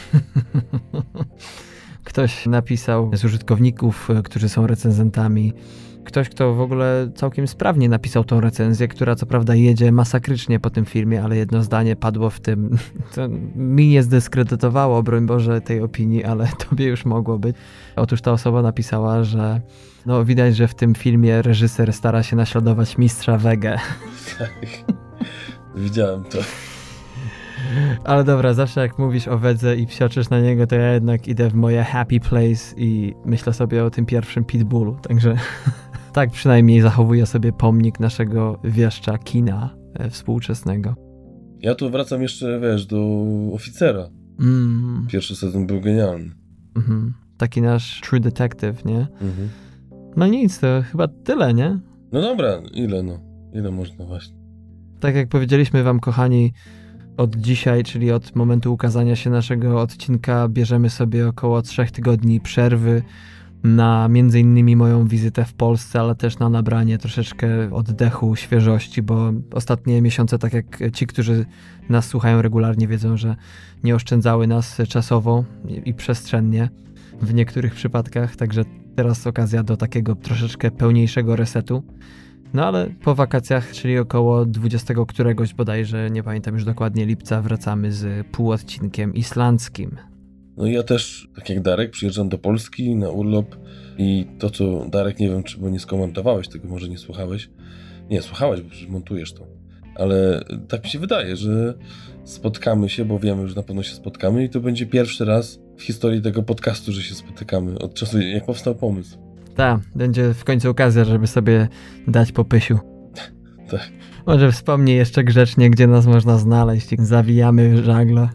Ktoś napisał z użytkowników, którzy są recenzentami, ktoś, kto w ogóle całkiem sprawnie napisał tą recenzję, która co prawda jedzie masakrycznie po tym filmie, ale jedno zdanie padło w tym, to mi nie zdyskredytowało, broń Boże, tej opinii, ale tobie już mogło być. Otóż ta osoba napisała, że no widać, że w tym filmie reżyser stara się naśladować mistrza Wege. Tak, widziałem to. Ale dobra, zawsze jak mówisz o Wedze i psioczysz na niego, to ja jednak idę w moje happy place i myślę sobie o tym pierwszym Pitbullu, także tak przynajmniej zachowuję sobie pomnik naszego wieszcza kina e, współczesnego. Ja tu wracam jeszcze, wiesz, do Oficera. Mm. Pierwszy sezon był genialny. Mm-hmm. Taki nasz True Detective, nie? Mhm. No nic, to chyba tyle, nie? No dobra, ile no? Ile można właśnie? Tak jak powiedzieliśmy wam, kochani, od dzisiaj, czyli od momentu ukazania się naszego odcinka, bierzemy sobie około trzech tygodni przerwy na między innymi moją wizytę w Polsce, ale też na nabranie troszeczkę oddechu, świeżości, bo ostatnie miesiące, tak jak ci, którzy nas słuchają regularnie, wiedzą, że nie oszczędzały nas czasowo i przestrzennie w niektórych przypadkach, także teraz okazja do takiego troszeczkę pełniejszego resetu. No ale po wakacjach, czyli około dwudziestego któregoś bodajże, nie pamiętam już dokładnie, lipca, wracamy z półodcinkiem islandzkim. No i ja też, tak jak Darek, przyjeżdżam do Polski na urlop i to, co Darek, nie wiem, czy bo nie skomentowałeś tego, może nie słuchałeś. Nie, słuchałeś, bo przecież montujesz to. Ale tak mi się wydaje, że spotkamy się, bo wiemy, że na pewno się spotkamy i to będzie pierwszy raz w historii tego podcastu, że się spotykamy od czasu, jak powstał pomysł. Tak, będzie w końcu okazja, żeby sobie dać po pysiu. Tak. Może wspomnij jeszcze grzecznie, gdzie nas można znaleźć i zawijamy żagle.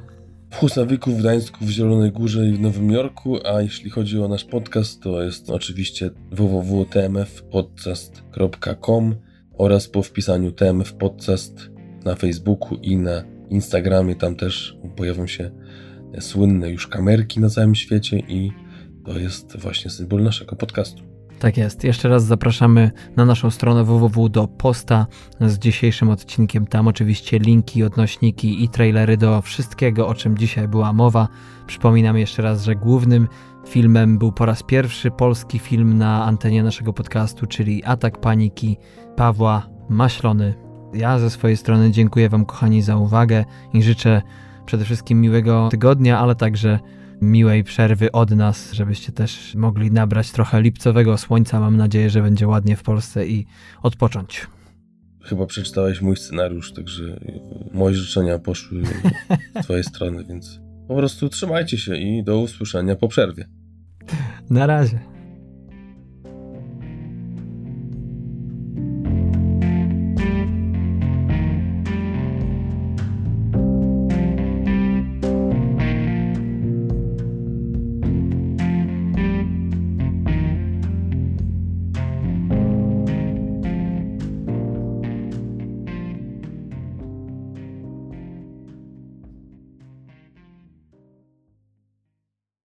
w Husawyku, w Gdańsku, w Zielonej Górze i w Nowym Jorku, a jeśli chodzi o nasz podcast, to jest oczywiście w w w kropka t m f podcast kropka com oraz po wpisaniu T M F Podcast na Facebooku i na Instagramie. Tam też pojawią się słynne już kamerki na całym świecie i to jest właśnie symbol naszego podcastu. Tak jest. Jeszcze raz zapraszamy na naszą stronę www do posta z dzisiejszym odcinkiem. Tam oczywiście linki, odnośniki i trailery do wszystkiego, o czym dzisiaj była mowa. Przypominam jeszcze raz, że głównym filmem był po raz pierwszy polski film na antenie naszego podcastu, czyli Atak Paniki Pawła Maślony. Ja ze swojej strony dziękuję Wam, kochani, za uwagę i życzę przede wszystkim miłego tygodnia, ale także miłej przerwy od nas, żebyście też mogli nabrać trochę lipcowego słońca. Mam nadzieję, że będzie ładnie w Polsce i odpocząć. Chyba przeczytałeś mój scenariusz, także moje życzenia poszły z Twojej strony, więc po prostu trzymajcie się i do usłyszenia po przerwie. Na razie.